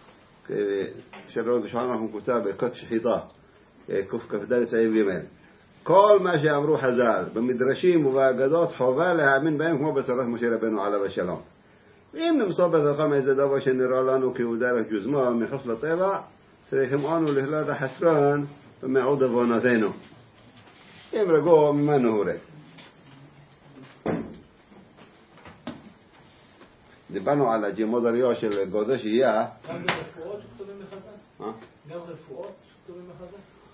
שלא בשעון אנחנו מקוצר בקוד שחיטה, כ"ד צעיב ג' כל מה שאמרו חז"ל במדרשים ובאגדות חובה להאמין בהם כמו בתורת משה רבנו עליו השלום. ואם נמסור בדרכם איזה דבר שנראה לנו כי הוא דרך ג'וזמה מחוץ לטבע, צריכים אנו לכלול החסרון במעוד עוונותינו. אם רגוע ממנו הורג. דיברנו על הג'מודריו של גודל שיהיה. גם ברפואות שכתובים בחז"ל? גם רפואות שכתובים בחז"ל?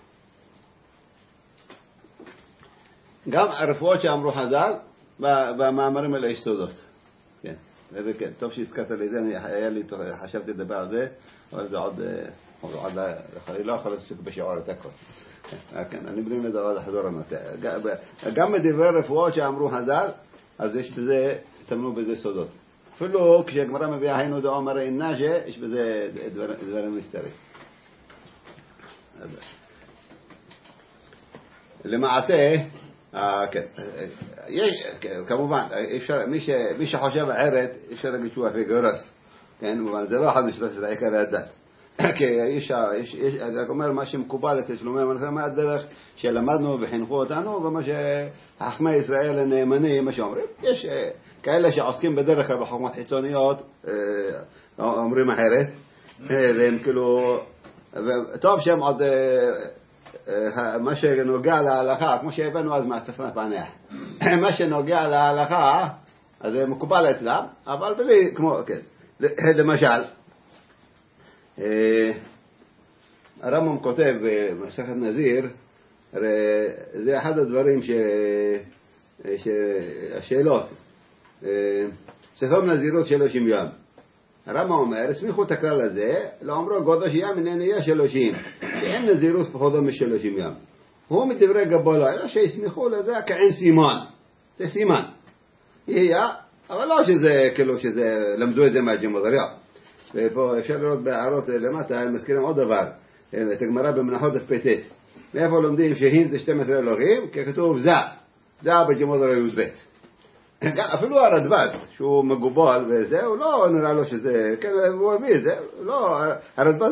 גם הרפואות שאמרו חז"ל במאמרים האלה יש סודות. כן, וזה כן. טוב שהזכרת לי זה, חשבתי לדבר על זה, אבל זה עוד לא יכול לעשות בשיעור את הכל. כן, אני בלי לדבר לחזור לנושא. גם בדברי רפואות שאמרו חז"ל, אז יש בזה, תמנו בזה סודות. אפילו כשהגמרא מביאה היינו דאמר אינאג'ה, יש בזה דברים נסתרים. למעשה, כן, כמובן, מי שחושב אחרת, אפשר להגיד שהוא אפילו גורס, כן, אבל זה לא אחד משלושת עיקרי הדת. כי אני אומר, מה שמקובל אצל שלומי המלכה, מה הדרך שלמדנו וחינכו אותנו, ומה שחכמי ישראל הנאמנים, מה שאומרים, יש כאלה שעוסקים בדרך כלל בחוכמות חיצוניות, אומרים אחרת, והם כאילו, טוב שהם עוד, מה שנוגע להלכה, כמו שהבאנו אז מהצפנת פענח, מה שנוגע להלכה, אז זה מקובל אצלם, אבל בלי, כמו, כן, למשל, הרמב"ם כותב במסכת נזיר, זה אחד הדברים השאלות, ספר נזירות 30 יום. הרמב"ם אומר, הסמיכו את הכלל הזה, לאומרו גודל שיהיה מנהניה 30, שאין נזירות פחותו מ30 יום. הוא מדברי גבולה, אלא שהסמיכו לזה כעין סימן, זה סימן. יהיה, אבל לא שזה, כאילו שזה, למדו את זה מהג'מודריו. ופה אפשר לראות בהערות למטה, הם מזכירים עוד דבר, את הגמרא במנחות דף פט. מאיפה לומדים שהין זה 12 אלוהים? כי כתוב זה בג'מודריו י"ב. אפילו הרדב"ז, שהוא מגובל וזה, הוא לא נראה לו שזה, הוא הביא את זה, לא, הרדב"ז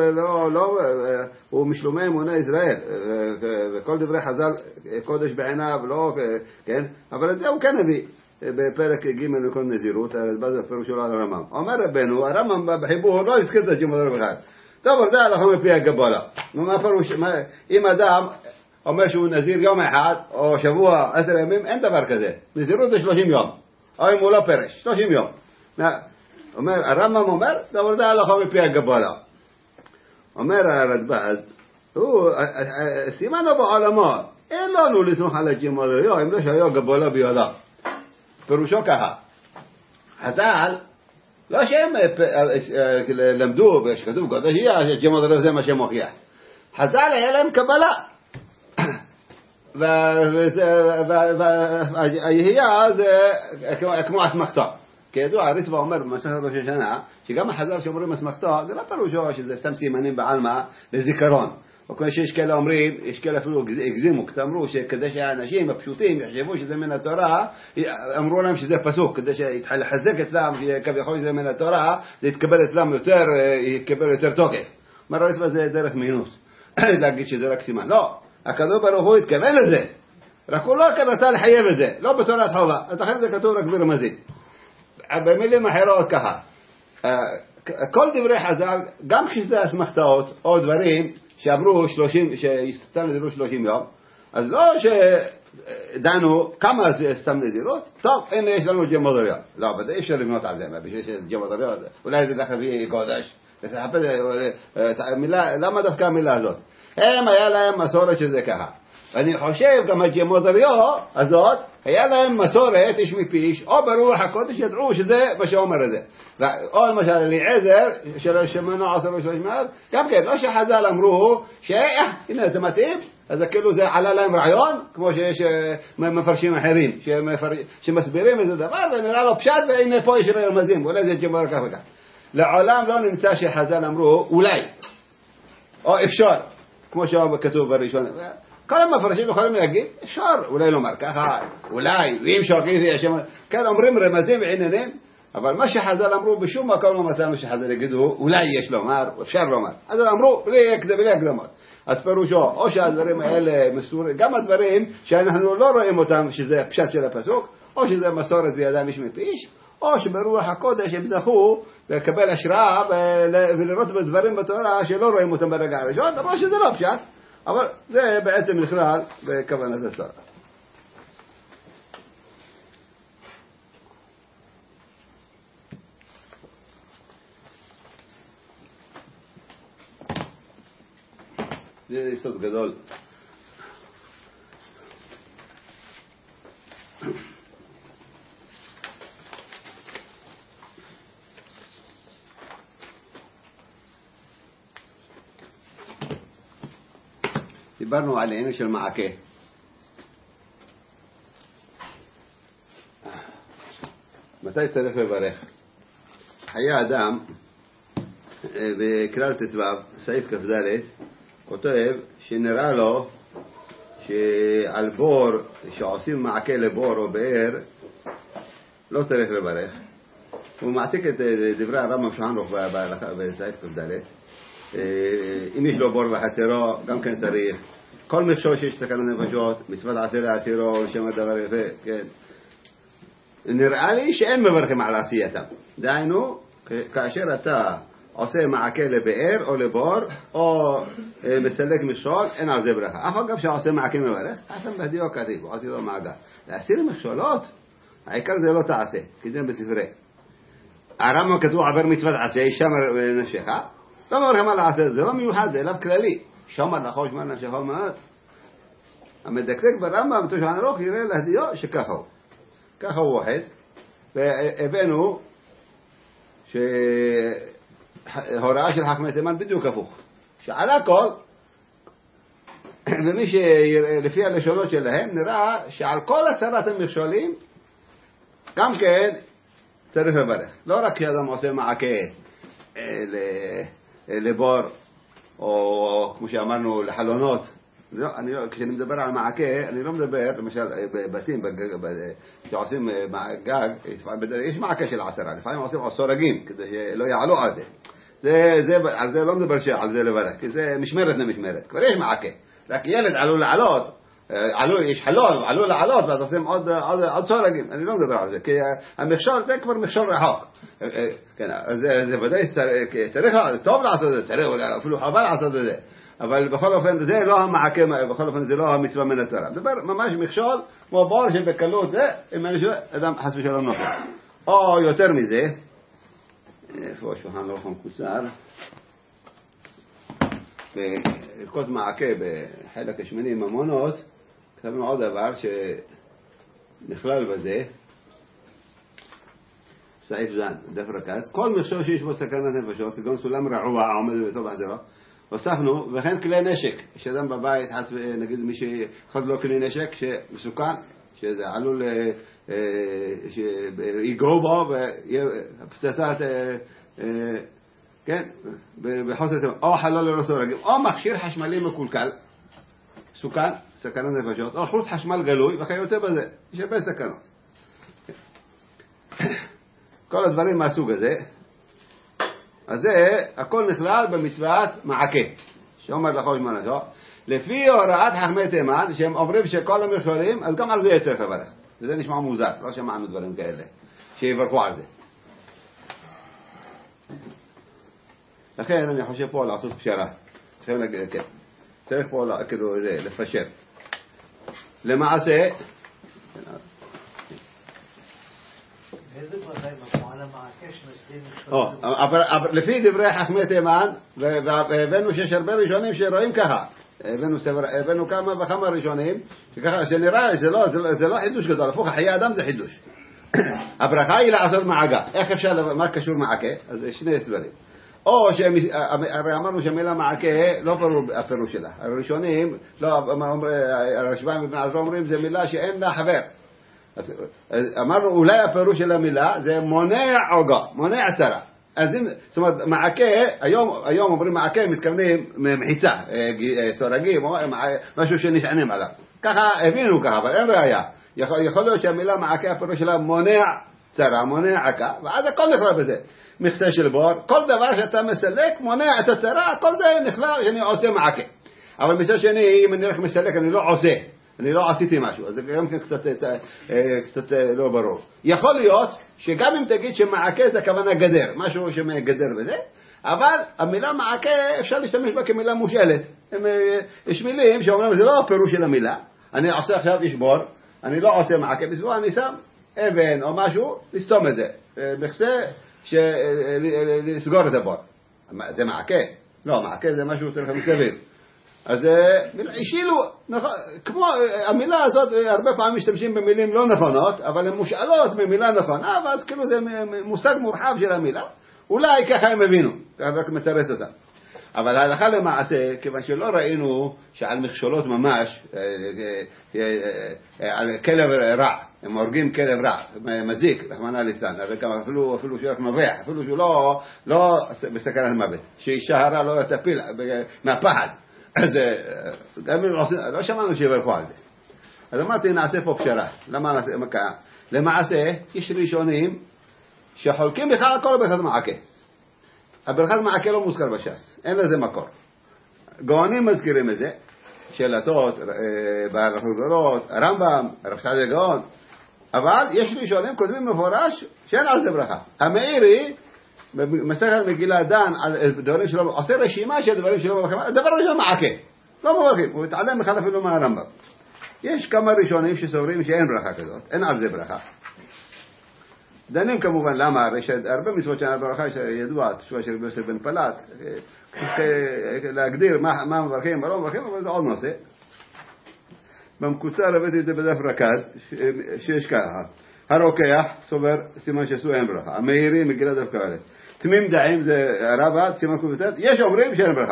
הוא משלומי אמוני ישראל, וכל דברי חז"ל קודש בעיניו, לא, כן, אבל את זה הוא כן הביא. בפרק ג' לכל נזירות, הרדב"ז בפירוש שלו על הרמב"ם. אומר רבנו, הרמב"ם בחיבור לא הזכיר את הג'מודריו בכלל. טוב, זה הלכה מפי הגבלה. אם אדם אומר שהוא נזיר יום אחד, או שבוע, 10 ימים, אין דבר כזה. נזירות זה 30 יום. או אם הוא לא פרש, 30 יום. הרמב"ם אומר, זה הלכה מפי הגבלה. אומר הרדב"ז, סימנו בעולמו, אין לנו לסמוך על הג'מודריו, אם לא שהיה גבלה בידה. פירושו ככה, חז"ל, לא שהם למדו, שכתוב גודל שיהיה, הג'מודריו זה מה שמוכיח. חז"ל היה להם קבלה. והיהיה זה כמו אסמכתא. כידוע, הריטב"א אומר במסכת ראש השנה, שגם החז"ל שאומרים אסמכתא, זה לא פירושו שזה סתם סימנים בעלמא לזיכרון. וכמו שיש כאלה אומרים, יש כאלה אפילו הגזימו, אמרו שכדי שהאנשים הפשוטים יחשבו שזה מן התורה, אמרו להם שזה פסוק, כדי שיתחזק אצלם, כביכול שזה מן התורה, זה יתקבל אצלם יותר, יקבל יותר תוקף. מה הריטב"א זה דרך מינות, להגיד שזה רק סימן. לא. הקדוש ברוך הוא התכוון לזה, רק הוא לא רצה לחייב את זה, לא בתורת חובה, אז לכן זה כתוב רק ברמזים. במילים אחרות ככה, כל דברי חז"ל, גם כשזה אסמכתאות או דברים שעברו 30, שסתם נזירו 30 יום, אז לא שדנו כמה זה סתם נזירות, טוב, הנה יש לנו ג'מודריו. לא, אבל אי אפשר לבנות על זה, בשביל שג'מודריו, אולי זה דרך להביא קודש, למה דווקא המילה הזאת? הם היה להם מסורת שזה ככה. אני חושב גם הג'מודריו הזאת, היה להם מסורת איש מפיש, או ברוח הקודש ידעו שזה מה שאומר את זה. או למשל אליעזר, שמנו 10 גם כן, לא שחז"ל אמרו, הנה זה מתאים, אז כאילו זה עלה להם רעיון, כמו שיש מפרשים אחרים, שמסבירים איזה דבר, ונראה לו פשט, והנה פה יש רמזים, אולי זה ג'מודריו כך וכך. לעולם לא נמצא שחז"ל אמרו, אולי, או אפשר, כמו שכתוב בראשון, כל המפרשים יכולים להגיד, אפשר, אולי לומר ככה, אולי, ואם שואלים זה השם, כאן אומרים רמזים ועניינים, אבל מה שחז"ל אמרו בשום מקום לא מצאנו שחז"ל יגידו, אולי יש לומר, אפשר לומר. אז אמרו, בלי הקדמות. אז פירושו, או שהדברים האלה מסורים, גם הדברים שאנחנו לא רואים אותם, שזה פשט של הפסוק, או שזה מסורת בידם איש מפיש, או שברוח הקודש הם זכו לקבל השראה ולראות בדברים בתורה שלא רואים אותם ברגע הראשון, אבל שזה לא פשט, אבל זה בעצם נכלל בכוונת התורה. זה יסוד גדול. דיברנו על העניין של מעקה. מתי צריך לברך? חיי אדם בכלל ט"ו, סעיף כ"ד, כותב שנראה לו שעל בור, שעושים מעקה לבור או באר, לא צריך לברך. הוא מעתיק את דברי הרמב"ם שולחן ערוך בסעיף כ"ד. אם יש לו בור בחצרו, גם כן צריך. כל מכשול שיש סכנת נפשות, מצוות עשה לעשירו, לשם הדבר יפה, כן. נראה לי שאין מברכים על עשייתם. דהיינו, כאשר אתה עושה מעקה לבאר או לבור, או מסלק מכשול, אין על זה ברכה. אף אגב שעושה מעקה מברך, אתם בדיוק כתיב, עושה לו מעגל. להסיר מכשולות, העיקר זה לא תעשה, כי זה בספרי. הרמב"ם כתוב עבר מצוות עשה, שמר נפשך, לא מברכים על עשה, זה לא מיוחד, זה אליו כללי. שמר נחוש שמר נפשך מאוד. המדקדק ברמב"ם, שולחן ערוך, יראה להדיו שככה הוא. ככה הוא ווחד, והבאנו שהוראה של חכמי תימן בדיוק הפוך. שעל הכל, ומי שלפי הלשונות שלהם, נראה שעל כל 10 המכשולים, גם כן צריך לברך. לא רק כשאדם עושה מעקה לבור, או כמו שאמרנו לחלונות. כשאני מדבר על מעקה, אני לא מדבר, למשל, בבתים, שעושים גג, יש מעקה של 10, לפעמים עושים סורגים, כדי שלא יעלו על זה. על זה לא מדבר שעל זה לברך, כי זה משמרת למשמרת. כבר יש מעקה. רק ילד עלול לעלות, יש חלון, עלול לעלות, ואז עושים עוד סורגים. אני לא מדבר על זה, כי המכשול זה כבר מכשול רחוק. זה ודאי צריך, טוב לעשות את זה, צריך אפילו חבל לעשות את זה. אבל בכל אופן זה לא המעקה, בכל אופן זה לא המצווה מן התורה. מדבר ממש מכשול, כמו בור שבקלות זה, אם אדם חס ושלום נופל. או יותר מזה, איפה השולחן ערוך המקוצר, בערכות מעקה בחלק השמיני ממונות, כתבנו עוד דבר שנכלל בזה, סעיף זן, דף רכז, כל מכשול שיש בו סכנת נפשות, כגון סולם רעוע עומד בתוך החצרו, הוספנו, וכן כלי נשק, שאדם בבית, נגיד מי שאחד לו כלי נשק שמסוכן, שזה עלול שיגעו בו ופצצת, כן, בחוסר, או חלול ללא סורגים, או מכשיר חשמלי מקולקל, סוכן, סכנת נפשות, או חוט חשמל גלוי, וכיוצא בזה, יש הרבה סכנות. כל הדברים מהסוג הזה, אז זה הכל נכלל במצוות מעקה, שאומר לחוש מנשו, לפי הוראת חכמי תימן, שהם אומרים שכל המכשולים, אז גם על זה צריך לברך. וזה נשמע מוזר, לא שמענו דברים כאלה, שיברכו על זה. לכן אני חושב פה לעשות פשרה. צריך פה כאילו לפשר. למעשה, איזה ברכה עם על המעקה שמסתים אבל לפי דברי חכמי תימן, והבאנו שיש הרבה ראשונים שרואים ככה, הבאנו כמה וכמה ראשונים, שככה שנראה, זה לא חידוש גדול, הפוך, חיי אדם זה חידוש. הברכה היא לעשות מעגה. איך אפשר, מה קשור מעקה? אז שני הסברים. או הרי אמרנו שהמילה מעקה לא ברור הפירוש שלה. הראשונים, הרשב"אים ובני עזרא אומרים, זה מילה שאין לה חבר. אמרנו אולי הפירוש של המילה זה מונע עוגה, מונע צרה. אז אם, זאת אומרת, מעקה, היום אומרים מעקה, מתכוונים מחיצה, סורגים, משהו שנשענים עליו. ככה הבינו ככה, אבל אין ראיה. יכול להיות שהמילה מעקה הפירוש שלה מונע צרה, מונע עקה, ואז הכל נכלל בזה. מכסה של בור, כל דבר שאתה מסלק מונע את הצרה, כל זה נכלל שאני עושה מעקה. אבל מצד שני, אם אני רק מסלק, אני לא עושה. אני לא עשיתי משהו, אז זה גם קצת לא ברור. יכול להיות שגם אם תגיד שמעקה זה הכוונה גדר, משהו שמגדר בזה, אבל המילה מעקה אפשר להשתמש בה כמילה מושאלת. יש מילים שאומרים, זה לא הפירוש של המילה, אני עושה עכשיו ישבור, אני לא עושה מעקה, בסביבה אני שם אבן או משהו, לסתום את זה, מכסה לסגור את הבור. זה מעקה? לא, מעקה זה משהו צריך מסביב. אז השאילו, כמו המילה הזאת, הרבה פעמים משתמשים במילים לא נכונות, אבל הן מושאלות במילה נכונה, ואז כאילו זה מושג מורחב של המילה. אולי ככה הם הבינו, רק מתרץ אותם. אבל ההלכה למעשה, כיוון שלא ראינו שעל מכשולות ממש, על כלב רע, הם הורגים כלב רע, מזיק, רחמנא ליצלן, אפילו שהוא רק נובח, אפילו שהוא לא בסכנת מוות, שאישה הרע לא תפיל מהפחד. אז גם לא שמענו שיברכו על זה. אז אמרתי, נעשה פה פשרה. למה נעשה מכה? למעשה, יש ראשונים שחולקים בכלל הכל בברכת מעקה. הברכת מעקה לא מוזכר בש"ס. אין לזה מקור. גאונים מזכירים את זה, שאלתות, בהלכות גדולות, הרמב"ם, הרב סעדיה גאון. אבל יש ראשונים כותבים מפורש שאין על זה ברכה. המאירי, במסכת מגילה דן על דברים שלו, עושה רשימה של דברים שלו בברכה. הדבר ראשון מעקה. לא מברכים. הוא התעלם בכלל אפילו מהרמב"ם. יש כמה ראשונים שסוברים שאין ברכה כזאת. אין על זה ברכה. דנים כמובן למה, הרי שהרבה מצוות שאין ברכה ידוע, תשובה של יוסף בן פלט, להגדיר מה מברכים ומה לא מברכים, אבל זה עוד נושא. במקוצר הבאתי את זה בדף רקד, שיש ככה. הרוקח סובר סימן שעשו אין ברכה. המאירי מגילה דף כאלה. תמים דעים זה רבא, סימן קובטת. יש אומרים שאין ברכה.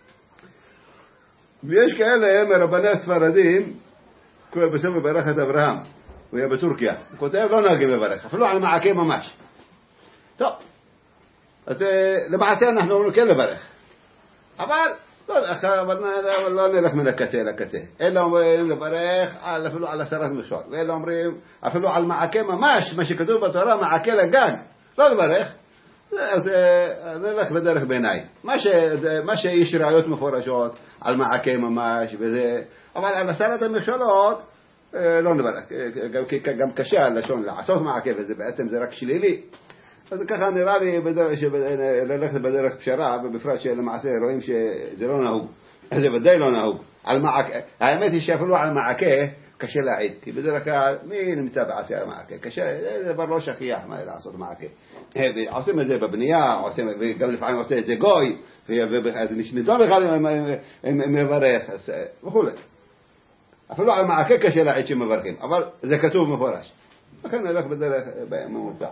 ויש כאלה מרבני הספרדים, בספר ברכת אברהם, הוא היה בטורקיה. הוא כותב לא נהגים לברך, אפילו על מעקה ממש. טוב, אז למעשה אנחנו אומרים כן לברך. אבל לא נלך מן הקצה לקצה. אלה אומרים לברך אפילו על 10 מכשול. ואלה אומרים אפילו על מעקה ממש, מה שכתוב בתורה, מעקה לגג. לא לברך. אז נלך בדרך ביניים. מה שיש ראיות מפורשות על מעקה ממש וזה, אבל על 10 מכשולות לא נברך. גם קשה הלשון לעשות מעקה, וזה בעצם זה רק שלילי. אז ככה נראה לי ללכת בדרך פשרה, ובפרט שלמעשה רואים שזה לא נהוג. זה ודאי לא נהוג. האמת היא שאפילו על מעקה קשה להעיד, כי בדרך כלל מי נמצא בעשייה מעקה? קשה, זה דבר לא שכיח מה לעשות מעקה. עושים את זה בבנייה, וגם לפעמים עושה את זה גוי, אז נדון בכלל אם מברך, וכו'. אפילו על מעקה קשה להעיד שמברכים, אבל זה כתוב מפורש. לכן נלך בדרך ממוצע.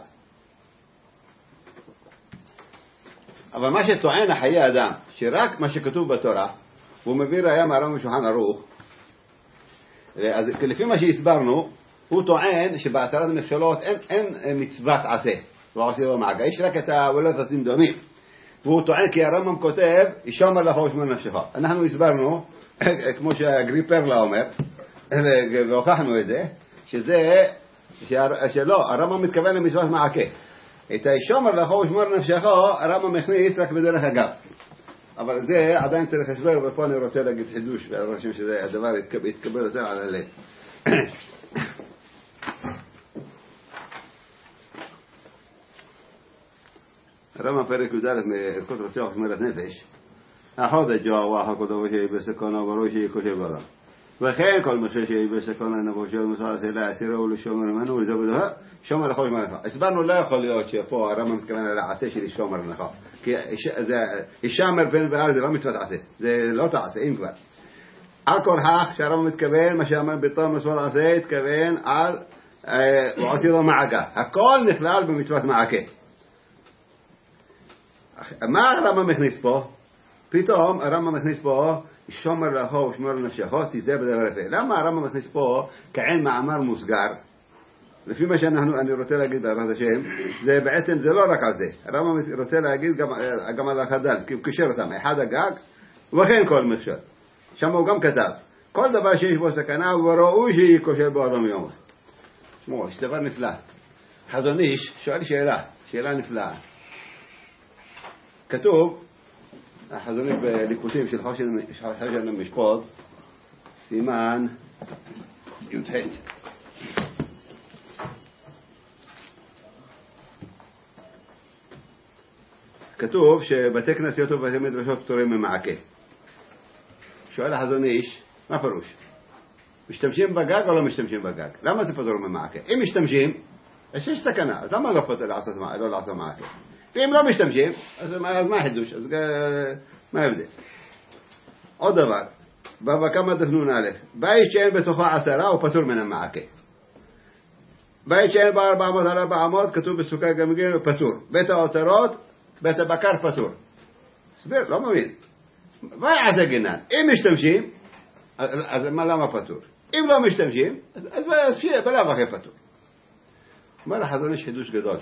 אבל מה שטוען החיי אדם, שרק מה שכתוב בתורה, הוא מביא ראיה מהרמב"ם שולחן ערוך, אז לפי מה שהסברנו, הוא טוען שבעשרת המכשולות אין מצוות עשה, לא עושה לו מעגה, יש רק את ולא תשים דמים. והוא טוען כי הרמב"ם כותב, ישמר לך ושמור נפשך. אנחנו הסברנו, כמו שהגריפרלה אומר, והוכחנו את זה, שלא, הרמב"ם מתכוון למצוות מעקה. את הישומר לך ושמור נפשך, הרמב"ם מכניס רק בדרך אגב. אבל זה עדיין צריך הסבר, ופה אני רוצה להגיד חידוש, ואני חושב שזה הדבר יתקבל יותר על הלב. הרמב"ם פרק י"א מערכות רוצח ושמירת נפש, החודש ג'וע ואחר כתוב שיהיה בסכנה וברור שיהיה כושר בעולם. וכן כל מחשב שיהיה בסכנה נבושל מסורת אלה אסירה ולשומר ממנו ולזה בדבר שומר לך ושמור לך. הסברנו לא יכול להיות שפה הרמב"ם מתכוון לעשה של שומר לך, כי ישמר פן וארץ זה לא מצוות עשה, זה לא תעשה, אם כבר. על כורח שהרמב"ם מתכוון מה שאמר בתור מצוות עשה, התכוון על ועושה לו מעקה. הכל נכלל במצוות מעקה. מה הרמב"ם מכניס פה? פתאום הרמב"ם מכניס פה שומר לך ושמור נפשך, תיזהר בדבר יפה. למה הרמב"ם מכניס פה כעין מאמר מוסגר? לפי מה שאני רוצה להגיד בעזרת השם, זה בעצם זה לא רק על זה. הרמב"ם רוצה להגיד גם על החדל, כי הוא קישר אותם, אחד הגג, וכן כל מכשול. שם הוא גם כתב, כל דבר שיש בו סכנה, הוא ראוי שיקושר בו אדם יום. תשמעו, יש דבר נפלא. חזון איש שואל שאלה נפלאה. כתוב, החזון איש בליקוטים של חושן המשפט, סימן י"ח. כתוב שבתי כנסיות ובתי מדרשות פטורים ממעקה. שואל החזון איש, מה פירוש? משתמשים בגג או לא משתמשים בגג? למה זה פטור ממעקה? אם משתמשים, אז יש סכנה, אז למה לא לעשות מעקה? ואם לא משתמשים, אז מה החידוש? אז מה ההבדל? עוד דבר, בבא קמא דף נ"א, בית שאין בתוכו 10 הוא פטור מן המעקה. בית שאין בה 400 על 400 כתוב בסוכה גמגים פטור. בית האוצרות, בית הבקר פטור. הסביר, לא מבין. מה יעשה גנן? אם משתמשים, אז למה פטור? אם לא משתמשים, אז בלאו הכי פטור. אומר החזון איש חידוש גדול.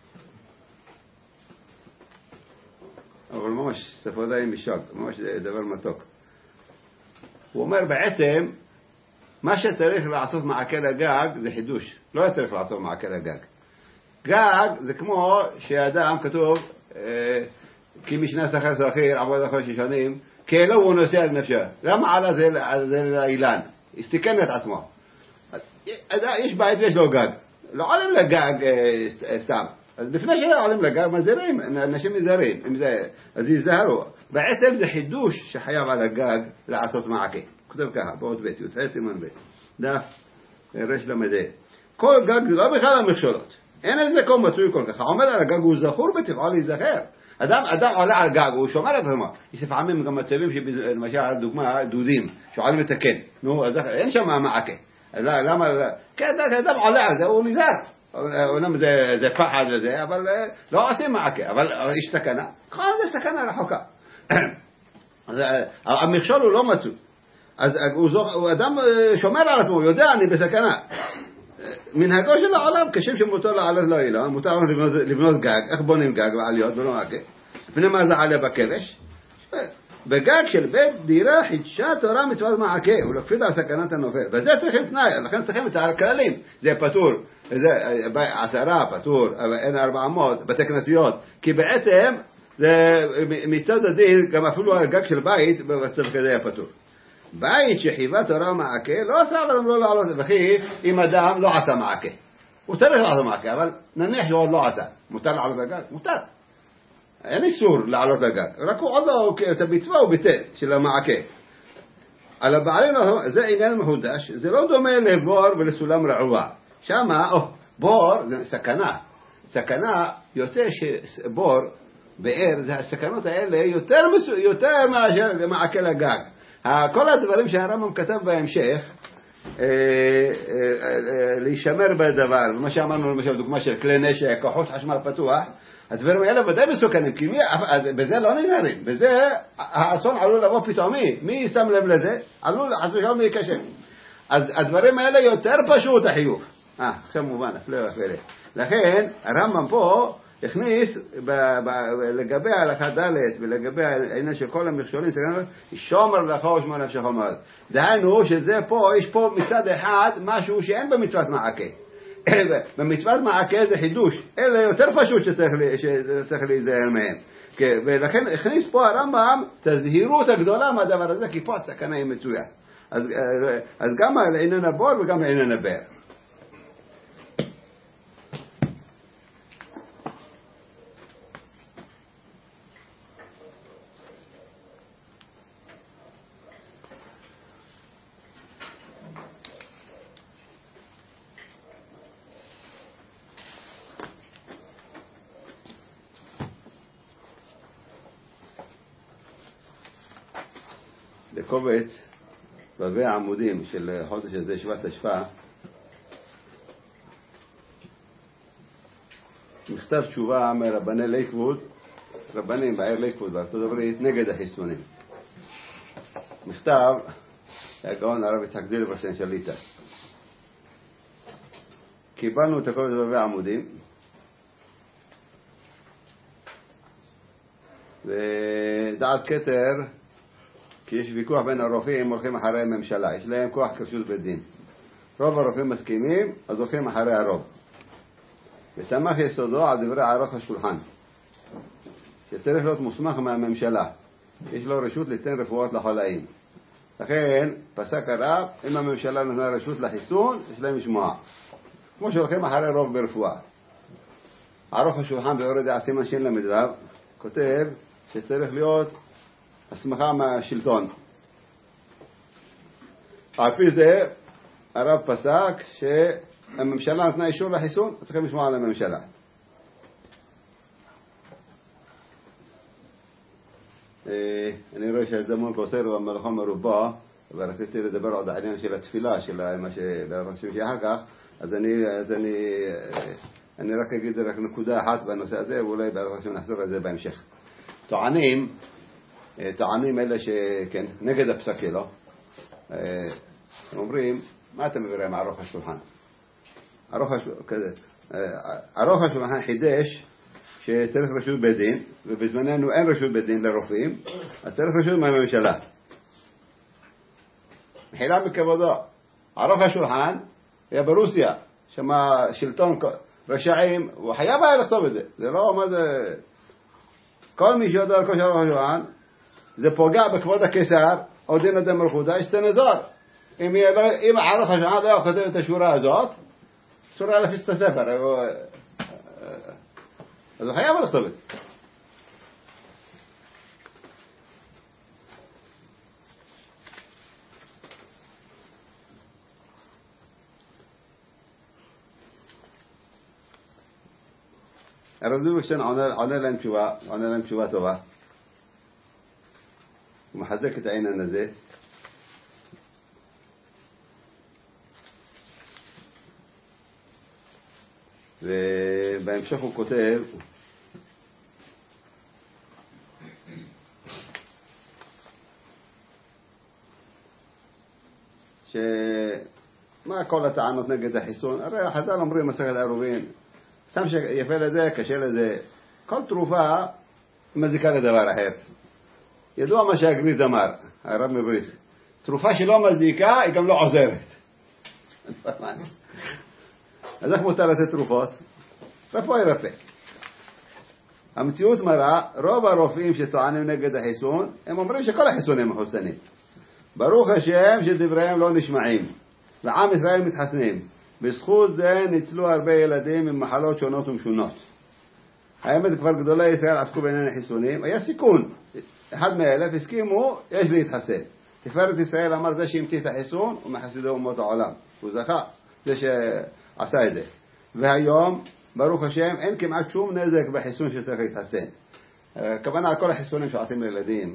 אבל ממש ספורדיים משוק, ממש דבר מתוק. הוא אומר בעצם, מה שצריך לעשות מעקה לגג זה חידוש. לא צריך לעשות מעקה לגג. גג זה כמו שאדם כתוב, כי משנה שכר שכיר, עבוד אחרי 6 שנים, כאילו הוא נוסע על נפשו. למה על זה לאילן? הסתכן את עצמו. יש בית ויש לו גג. לא עולים לגג סתם. אז לפני שעולים לגג מזהירים, אנשים מזהירים. אז יזהרו. בעצם זה חידוש שחייב על הגג לעשות מעקה. כותב ככה, באות בית, י"ח סימן בית. דף רש למדי. כל גג זה לא בכלל המכשולות. אין איזה מקום מצוי כל כך. העומד על הגג הוא זכור בטבעו להיזכר. אדם עולה על גג, הוא שומר את עצמו. יש לפעמים גם מצבים שלמשל, דוגמה, דודים, שעולים לתקן. נו, אז אין שם מעקה. למה? כן, אדם עולה על זה, הוא נזהר. אומנם זה פחד וזה, אבל לא עושים מעקה. אבל יש סכנה. נכון, זה סכנה רחוקה. המכשול הוא לא מצוי. אז אדם שומר על עצמו, הוא יודע, אני בסכנה. מנהגו של העולם, כשם שמותר לעלות לאילן, מותר לבנות גג. איך בונים גג ועליות ולא מעקה? לפני מה זה עלה בכבש? בגג של בית דירה חידשה תורה מצוות מעקה, הוא לקפיד על סכנת הנופל. וזה צריכים תנאי, לכן צריכים את הכללים. זה פטור, זה 10 פטור, אין 400, בתי כנסיות. כי בעצם, זה מצד הדין, גם אפילו הגג של בית, במצב כזה היה פטור. בית שחייבה תורה מעקה, לא עשה עליו לא לעלות, וכי אם אדם לא עשה מעקה. הוא צריך לעשות מעקה, אבל נניח שהוא עוד לא עשה. מותר לעלות לגג? מותר. אין איסור לעלות לגג. רק הוא עוד לא, את המצווה הוא ביטל של המעקה. על הבעלים, זה עניין מחודש, זה לא דומה לבור ולסולם רעוע. שמה, בור זה סכנה. סכנה יוצא שבור, באר, זה הסכנות האלה יותר מאשר מעקה לגג. כל הדברים שהרמב"ם כתב בהמשך, להישמר בדבר, ומה שאמרנו למשל דוגמה של כלי נשק, כוחות חשמל פתוח, הדברים האלה ודאי מסוכנים, כי בזה לא נזהרים, בזה האסון עלול לבוא פתאומי, מי שם לב לזה? עלול חסושם להיקשר. אז הדברים האלה יותר פשוט החיוב. עכשיו מובן, הפלא ופלא. לכן הרמב"ם פה הכניס לגבי ההלכה ד' ולגבי העניין של כל המכשולים, שומר לך ושמור נפשך מאוד. דהיינו שזה פה, יש פה מצד אחד משהו שאין במצוות מעקה. במצוות מעקה זה חידוש, אלה יותר פשוט שצריך להיזהר מהם. ולכן הכניס פה הרמב"ם תזהירות הגדולה מהדבר הזה, כי פה הסכנה היא מצויה. אז גם לעניין הבור וגם לעניין הבאר. בקובץ בבי העמודים של חודש הזה שבט השפעה מכתב תשובה מרבני לייקווד, רבנים בעיר לייקווד בארצות הברית נגד החיסונים. מכתב הגאון הרב יצחק זילברשטיין שליט"א. קיבלנו את הכל בבבי עמודים, ודעת כתר, כי יש ויכוח בין הרופאים, הולכים אחרי הממשלה, יש להם כוח כרשות בית דין. רוב הרופאים מסכימים, אז הולכים אחרי הרוב. ותמך יסודו על דברי ערוך השולחן, שצריך להיות מוסמך מהממשלה, יש לו רשות ליתן רפואות לחולאים. לכן פסק הרב, אם הממשלה נתנה רשות לחיסון, יש להם לשמוע, כמו שהולכים אחרי רוב ברפואה. ערוך השולחן ביורד סימן שין למדרב כותב שצריך להיות הסמכה מהשלטון. על פי זה הרב פסק שהממשלה נתנה אישור לחיסון, צריכים לשמוע על הממשלה. אני רואה שהזדמון קוסר והמלאכה מרובה, ורציתי לדבר עוד העניין של התפילה, של מה שרציתי שאחר כך, אז אני רק אגיד רק נקודה אחת בנושא הזה, ואולי בעזרת השם נחזור לזה בהמשך. טוענים אלה שכן, נגד הפסק שלו, אומרים, מה אתם מביאים ערוך השולחן? ערוך השולחן חידש שצריך רשות בית דין, ובזמננו אין רשות בית דין לרופאים, אז צריך רשות מהממשלה. מחילה מכבודו, ערוך השולחן היה ברוסיה, שמה שלטון רשעים, הוא חייב היה לכתוב את זה. זה לא מה זה... כל מי שיודע על כל ערוך השולחן, זה פוגע בכבוד הקיסר, או דין אדם מלכותא, יש צנזור. אם ערוך השולחן לא כותב את השורה הזאת, אסור היה להפיץ את הספר. אז הוא חייב לכתוב את זה. הרב זובשטיין עונה להם תשובה טובה. הוא מחזק את העניין הזה. ובהמשך הוא כותב מה כל הטענות נגד החיסון? הרי החז"ל אומרים מסכת עירובין, שם שיפה לזה, קשה לזה, כל תרופה מזיקה לדבר אחר. ידוע מה שהגריז אמר, הרב מבריס, תרופה שלא מזיקה היא גם לא עוזרת. אז איך מותר לתת תרופות? רפואה ירפא. המציאות מראה, רוב הרופאים שטוענים נגד החיסון, הם אומרים שכל החיסונים מחוסנים. ברוך השם שדבריהם לא נשמעים, ועם ישראל מתחסנים. בזכות זה ניצלו הרבה ילדים עם מחלות שונות ומשונות. האמת כבר גדולי ישראל עסקו בעניין חיסונים, היה סיכון. אחד מאלף הסכימו, יש להתחסן. תפארת ישראל אמר זה שהמציא את החיסון, הוא מחסידי אומות העולם. הוא זכה, זה שעשה את זה. והיום, ברוך השם, אין כמעט שום נזק בחיסון שצריך להתחסן. הכוונה על כל החיסונים שעושים לילדים,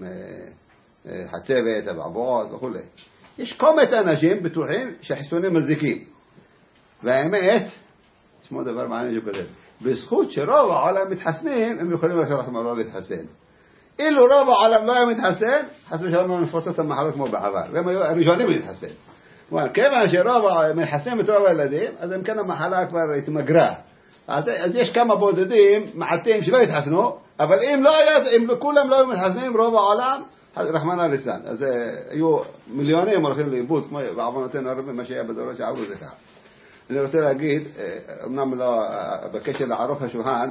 חצבת, אבעבועות וכו'. יש קומת אנשים בטוחים שהחיסונים מזיקים. והאמת, תשמעו דבר מעניין שכותב, בזכות שרוב העולם מתחסנים, הם יכולים לשאול לכם לא להתחסן. אילו רוב העולם לא היה מתחסן, חסו שלום לא נפוצות את המחלות כמו בעבר, והם היו הראשונים להתחסן. כיוון שרוב מתחסנים את רוב הילדים, אז אם כן המחלה כבר התמגרה. אז יש כמה בודדים, מעטים שלא התחסנו, אבל אם כולם לא היו מתחסנים, רוב העולם, רחמנא ליצלן. אז היו מיליונים הולכים לאיבוד, כמו בעוונותינו הרבים, מה שהיה בדורות שעברו זה ככה. אני רוצה להגיד, אמנם לא בקשר לערוך השולחן,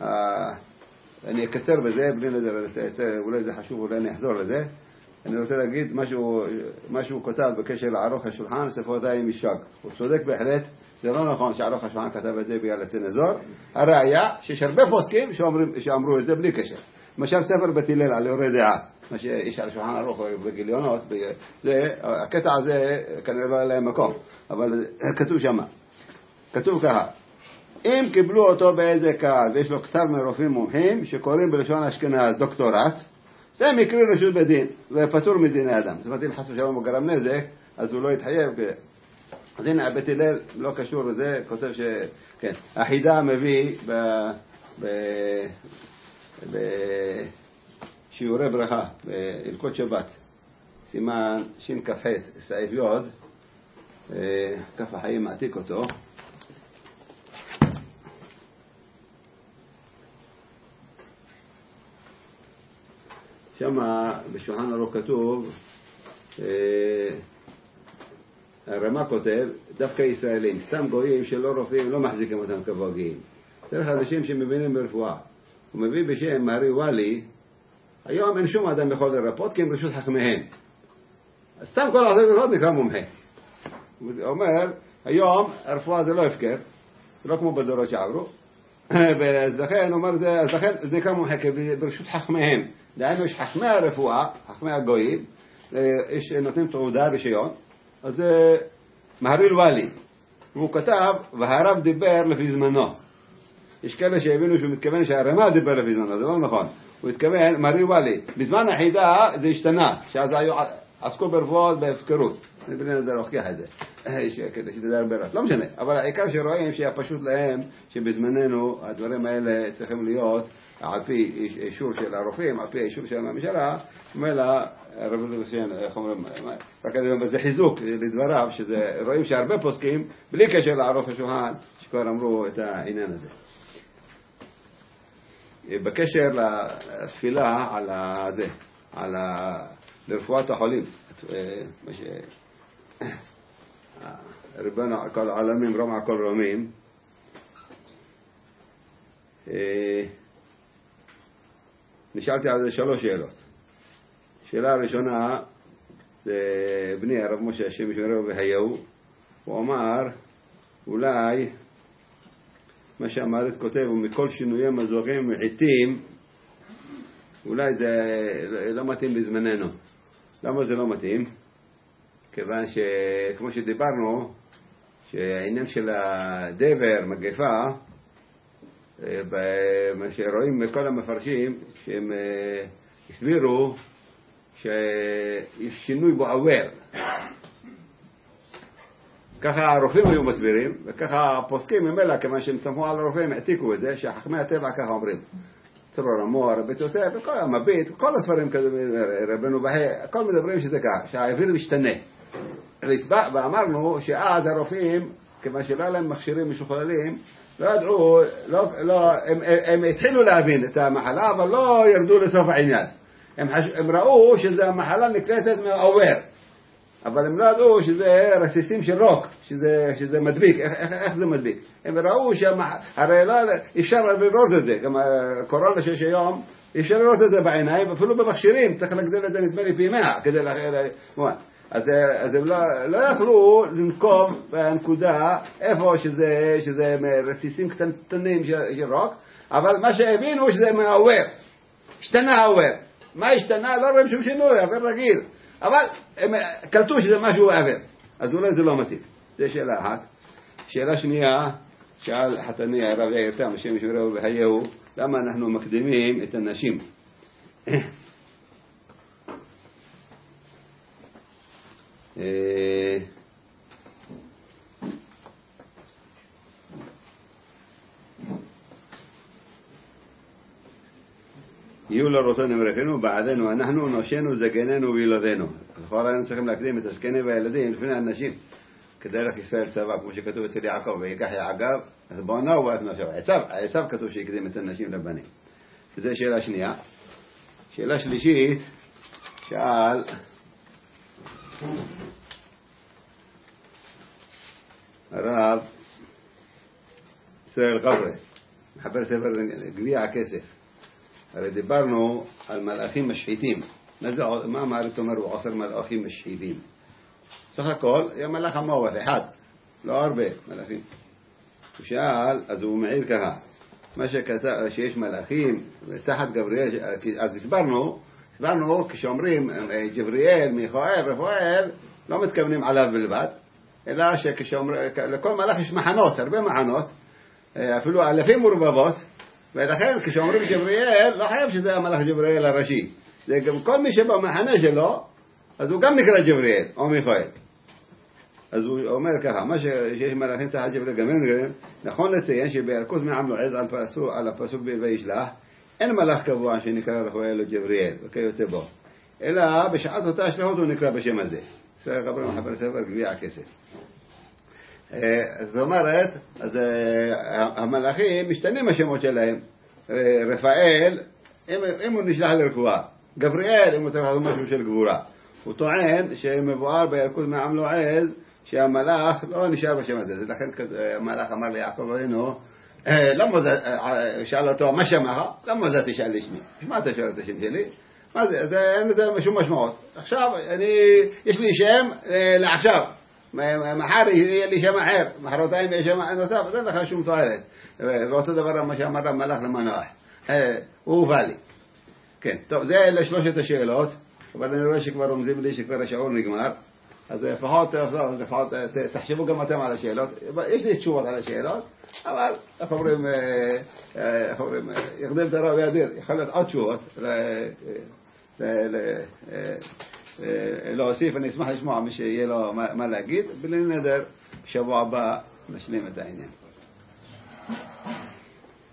אני אקצר בזה, אולי זה חשוב, אולי אני אחזור לזה. אני רוצה להגיד מה שהוא כותב בקשר לערוך השולחן, ספרותיי משג. הוא צודק בהחלט, זה לא נכון שערוך השולחן כתב את זה בגלל הצנזור. הראיה שיש הרבה פוסקים שאמרו את זה בלי קשר. למשל ספר בית הלל על אורי דעה, מה שיש על שולחן ערוך בגיליונות, הקטע הזה כנראה לא היה להם מקום, אבל כתוב שמה. כתוב ככה, אם קיבלו אותו באיזה קהל ויש לו כתב מרופאים מומחים שקוראים בלשון אשכנז דוקטורט, זה מקרה רשות בדין ופטור מדיני אדם. זאת אומרת, אם חס ושלום הוא גרם נזק, אז הוא לא יתחייב. אז הנה, בית הלל לא קשור לזה, כותב שכן, החידה מביא בשיעורי ברכה, בהלכות שבת, סימן שכ"ח, סעיף י', כף החיים מעתיק אותו, שמה בשולחן ערוך כתוב, הרמ"א כותב, דווקא ישראלים, סתם גויים שלא רופאים, לא מחזיקים אותם כבוגיים. צריך אנשים שמבינים ברפואה. הוא מביא בשם מהרי וואלי, היום אין שום אדם יכול לרפות כי הם רשות חכמיהם. אז סתם כל עושה לרפות נקרא מומחה. הוא אומר, היום הרפואה זה לא הפקר, זה לא כמו בדורות שעברו. אז לכן, הוא אומר, אז לכן זה נקרא מומחה ברשות חכמיהם. דהיינו יש חכמי הרפואה, חכמי הגויים, נותנים תעודה רישיון, אז זה מהרי וואלי. והוא כתב, והרב דיבר לפי זמנו. יש כאלה שהבינו שהוא מתכוון שהרמ"א דיבר לפי זמנו, זה לא נכון. הוא התכוון, מהרי וואלי. בזמן החידה זה השתנה, שאז עסקו ברפואות בהפקרות. אני בלי נדע להוכיח את זה. כדי שתדע הרבה. לא משנה. אבל העיקר שרואים שהיה פשוט להם, שבזמננו הדברים האלה צריכים להיות על פי אישור של הרופאים, על פי אישור של הממשלה, ומילא, איך אומרים, זה חיזוק לדבריו, רואים שהרבה פוסקים, בלי קשר לערוך השולחן, שכבר אמרו את העניין הזה. בקשר לתפילה על לרפואת החולים, רבנו כל העולמים רומע כל רומים, נשאלתי על זה 3 שאלות. שאלה הראשונה, זה בני הרב משה השם ישמרהו וחיהו, הוא אמר, אולי מה שהמארץ כותב, ומכל שינויי מזורים מעיתים, אולי זה לא מתאים בזמננו. למה זה לא מתאים? כיוון שכמו שדיברנו, שהעניין של הדבר, מגפה, מה שרואים מכל המפרשים, שהם הסבירו שיש שינוי בו עוור. ככה הרופאים היו מסבירים, וככה הפוסקים ממילא, כיוון שהם סמכו על הרופאים, העתיקו את זה, שחכמי הטבע ככה אומרים. צרור המור, בית יוסף, וכל המביט, כל הספרים כזה, רבנו בהי, הכל מדברים שזה ככה, שהאוויר משתנה. ואמרנו שאז הרופאים, כיוון שלא להם מכשירים משוכללים, לא ידעו, הם התחילו להבין את המחלה, אבל לא ירדו לסוף העניין. הם ראו שזה המחלה נקלטת מהעובר. אבל הם לא ידעו שזה רסיסים של רוק, שזה מדביק, איך זה מדביק. הם ראו הרי לא אפשר לראות את זה, גם הקורונה שיש היום, אפשר לראות את זה בעיניים, אפילו במכשירים, צריך להגדיל את זה נדמה לי פי 100, כדי אז הם לא יכלו לנקום בנקודה איפה שזה רסיסים קטנים של רוק, אבל מה שהבינו שזה מהעובר, השתנה העובר. מה השתנה? לא רואים שום שינוי, עובר רגיל. אבל הם קלטו שזה משהו עבר, אז אולי זה לא מתאים. זו שאלה אחת. שאלה שנייה, שאל חתני הרב יאיר תם, השם ישמרהו וחיהו, למה אנחנו מקדימים את הנשים? יהיו לרצון אמרכנו, בעדנו אנחנו נושנו זקנינו וילדינו. לכאורה היינו צריכים להקדים את הזקנים והילדים לפני הנשים, כדרך ישראל צבא, כמו שכתוב אצל יעקב, ויקח יעקב, אז בונה ובעת נשו. עשיו כתוב שיקדים את הנשים לבנים. וזו שאלה שנייה. שאלה שלישית, שאל, הרב ישראל חבר'ה, מחבר ספר גביע הכסף. הרי דיברנו על מלאכים משחיתים. מה המערכת אומר? הוא עושר מלאכים משחיתים. סך הכל, היה מלאך המוח, אחד, לא הרבה מלאכים. הוא שאל, אז הוא מעיר ככה, מה שכתב, שיש מלאכים, תחת גבריאל, אז הסברנו, כשאומרים גבריאל, מיכאל, רפאל, לא מתכוונים עליו בלבד, אלא לכל מלאך יש מחנות, הרבה מחנות, אפילו אלפים מורבבות, ולכן כשאומרים גבריאל, לא חייב שזה המלאך גבריאל הראשי. זה גם כל מי שבמחנה שלו, אז הוא גם נקרא גבריאל, או מיכאל. אז הוא אומר ככה, מה שיש מלאכים תחת גבריאל גם הם נקראים, נכון לציין שבילקוט מעם לועז על הפסוק וישלח, אין מלאך קבוע שנקרא רפאל או גבריאל, וכיוצא בו. אלא בשעת אותה השלחות הוא נקרא בשם הזה. ישראל חבר'ה מחבר ספר גביע הכסף. זאת אומרת, אז המלאכים משתנים השמות שלהם. רפאל, אם הוא נשלח לרפואה, גבריאל, אם רוצה לעשות משהו של גבורה. הוא טוען שמבואר בילקוט מעם לועז, שהמלאך לא נשאר בשם הזה. לכן המלאך אמר ליעקב אבינו, למה זה, שאל אותו, מה שמך? למה זה תשאל לי שמי? מה אתה שואל את השם שלי? מה זה? אין לזה שום משמעות. עכשיו, יש לי שם לעכשיו. מחר יהיה לי שם אחר, מחרתיים יהיה שם נוסף, אז אין לך שום תועלת. ואותו דבר מה שאמר המלאך למנוח. הוא הובא לי. כן, טוב, זה אלה שלושת השאלות, אבל אני רואה שכבר רומזים לי שכבר השעון נגמר, אז לפחות תחשבו גם אתם על השאלות. יש לי תשובות על השאלות, אבל איך אומרים, יחדם תראה וידיר, יכול להיות עוד תשובות להוסיף. אני אשמח לשמוע מי שיהיה לו מה להגיד, בלי נדר, שבוע הבא נשלים את העניין.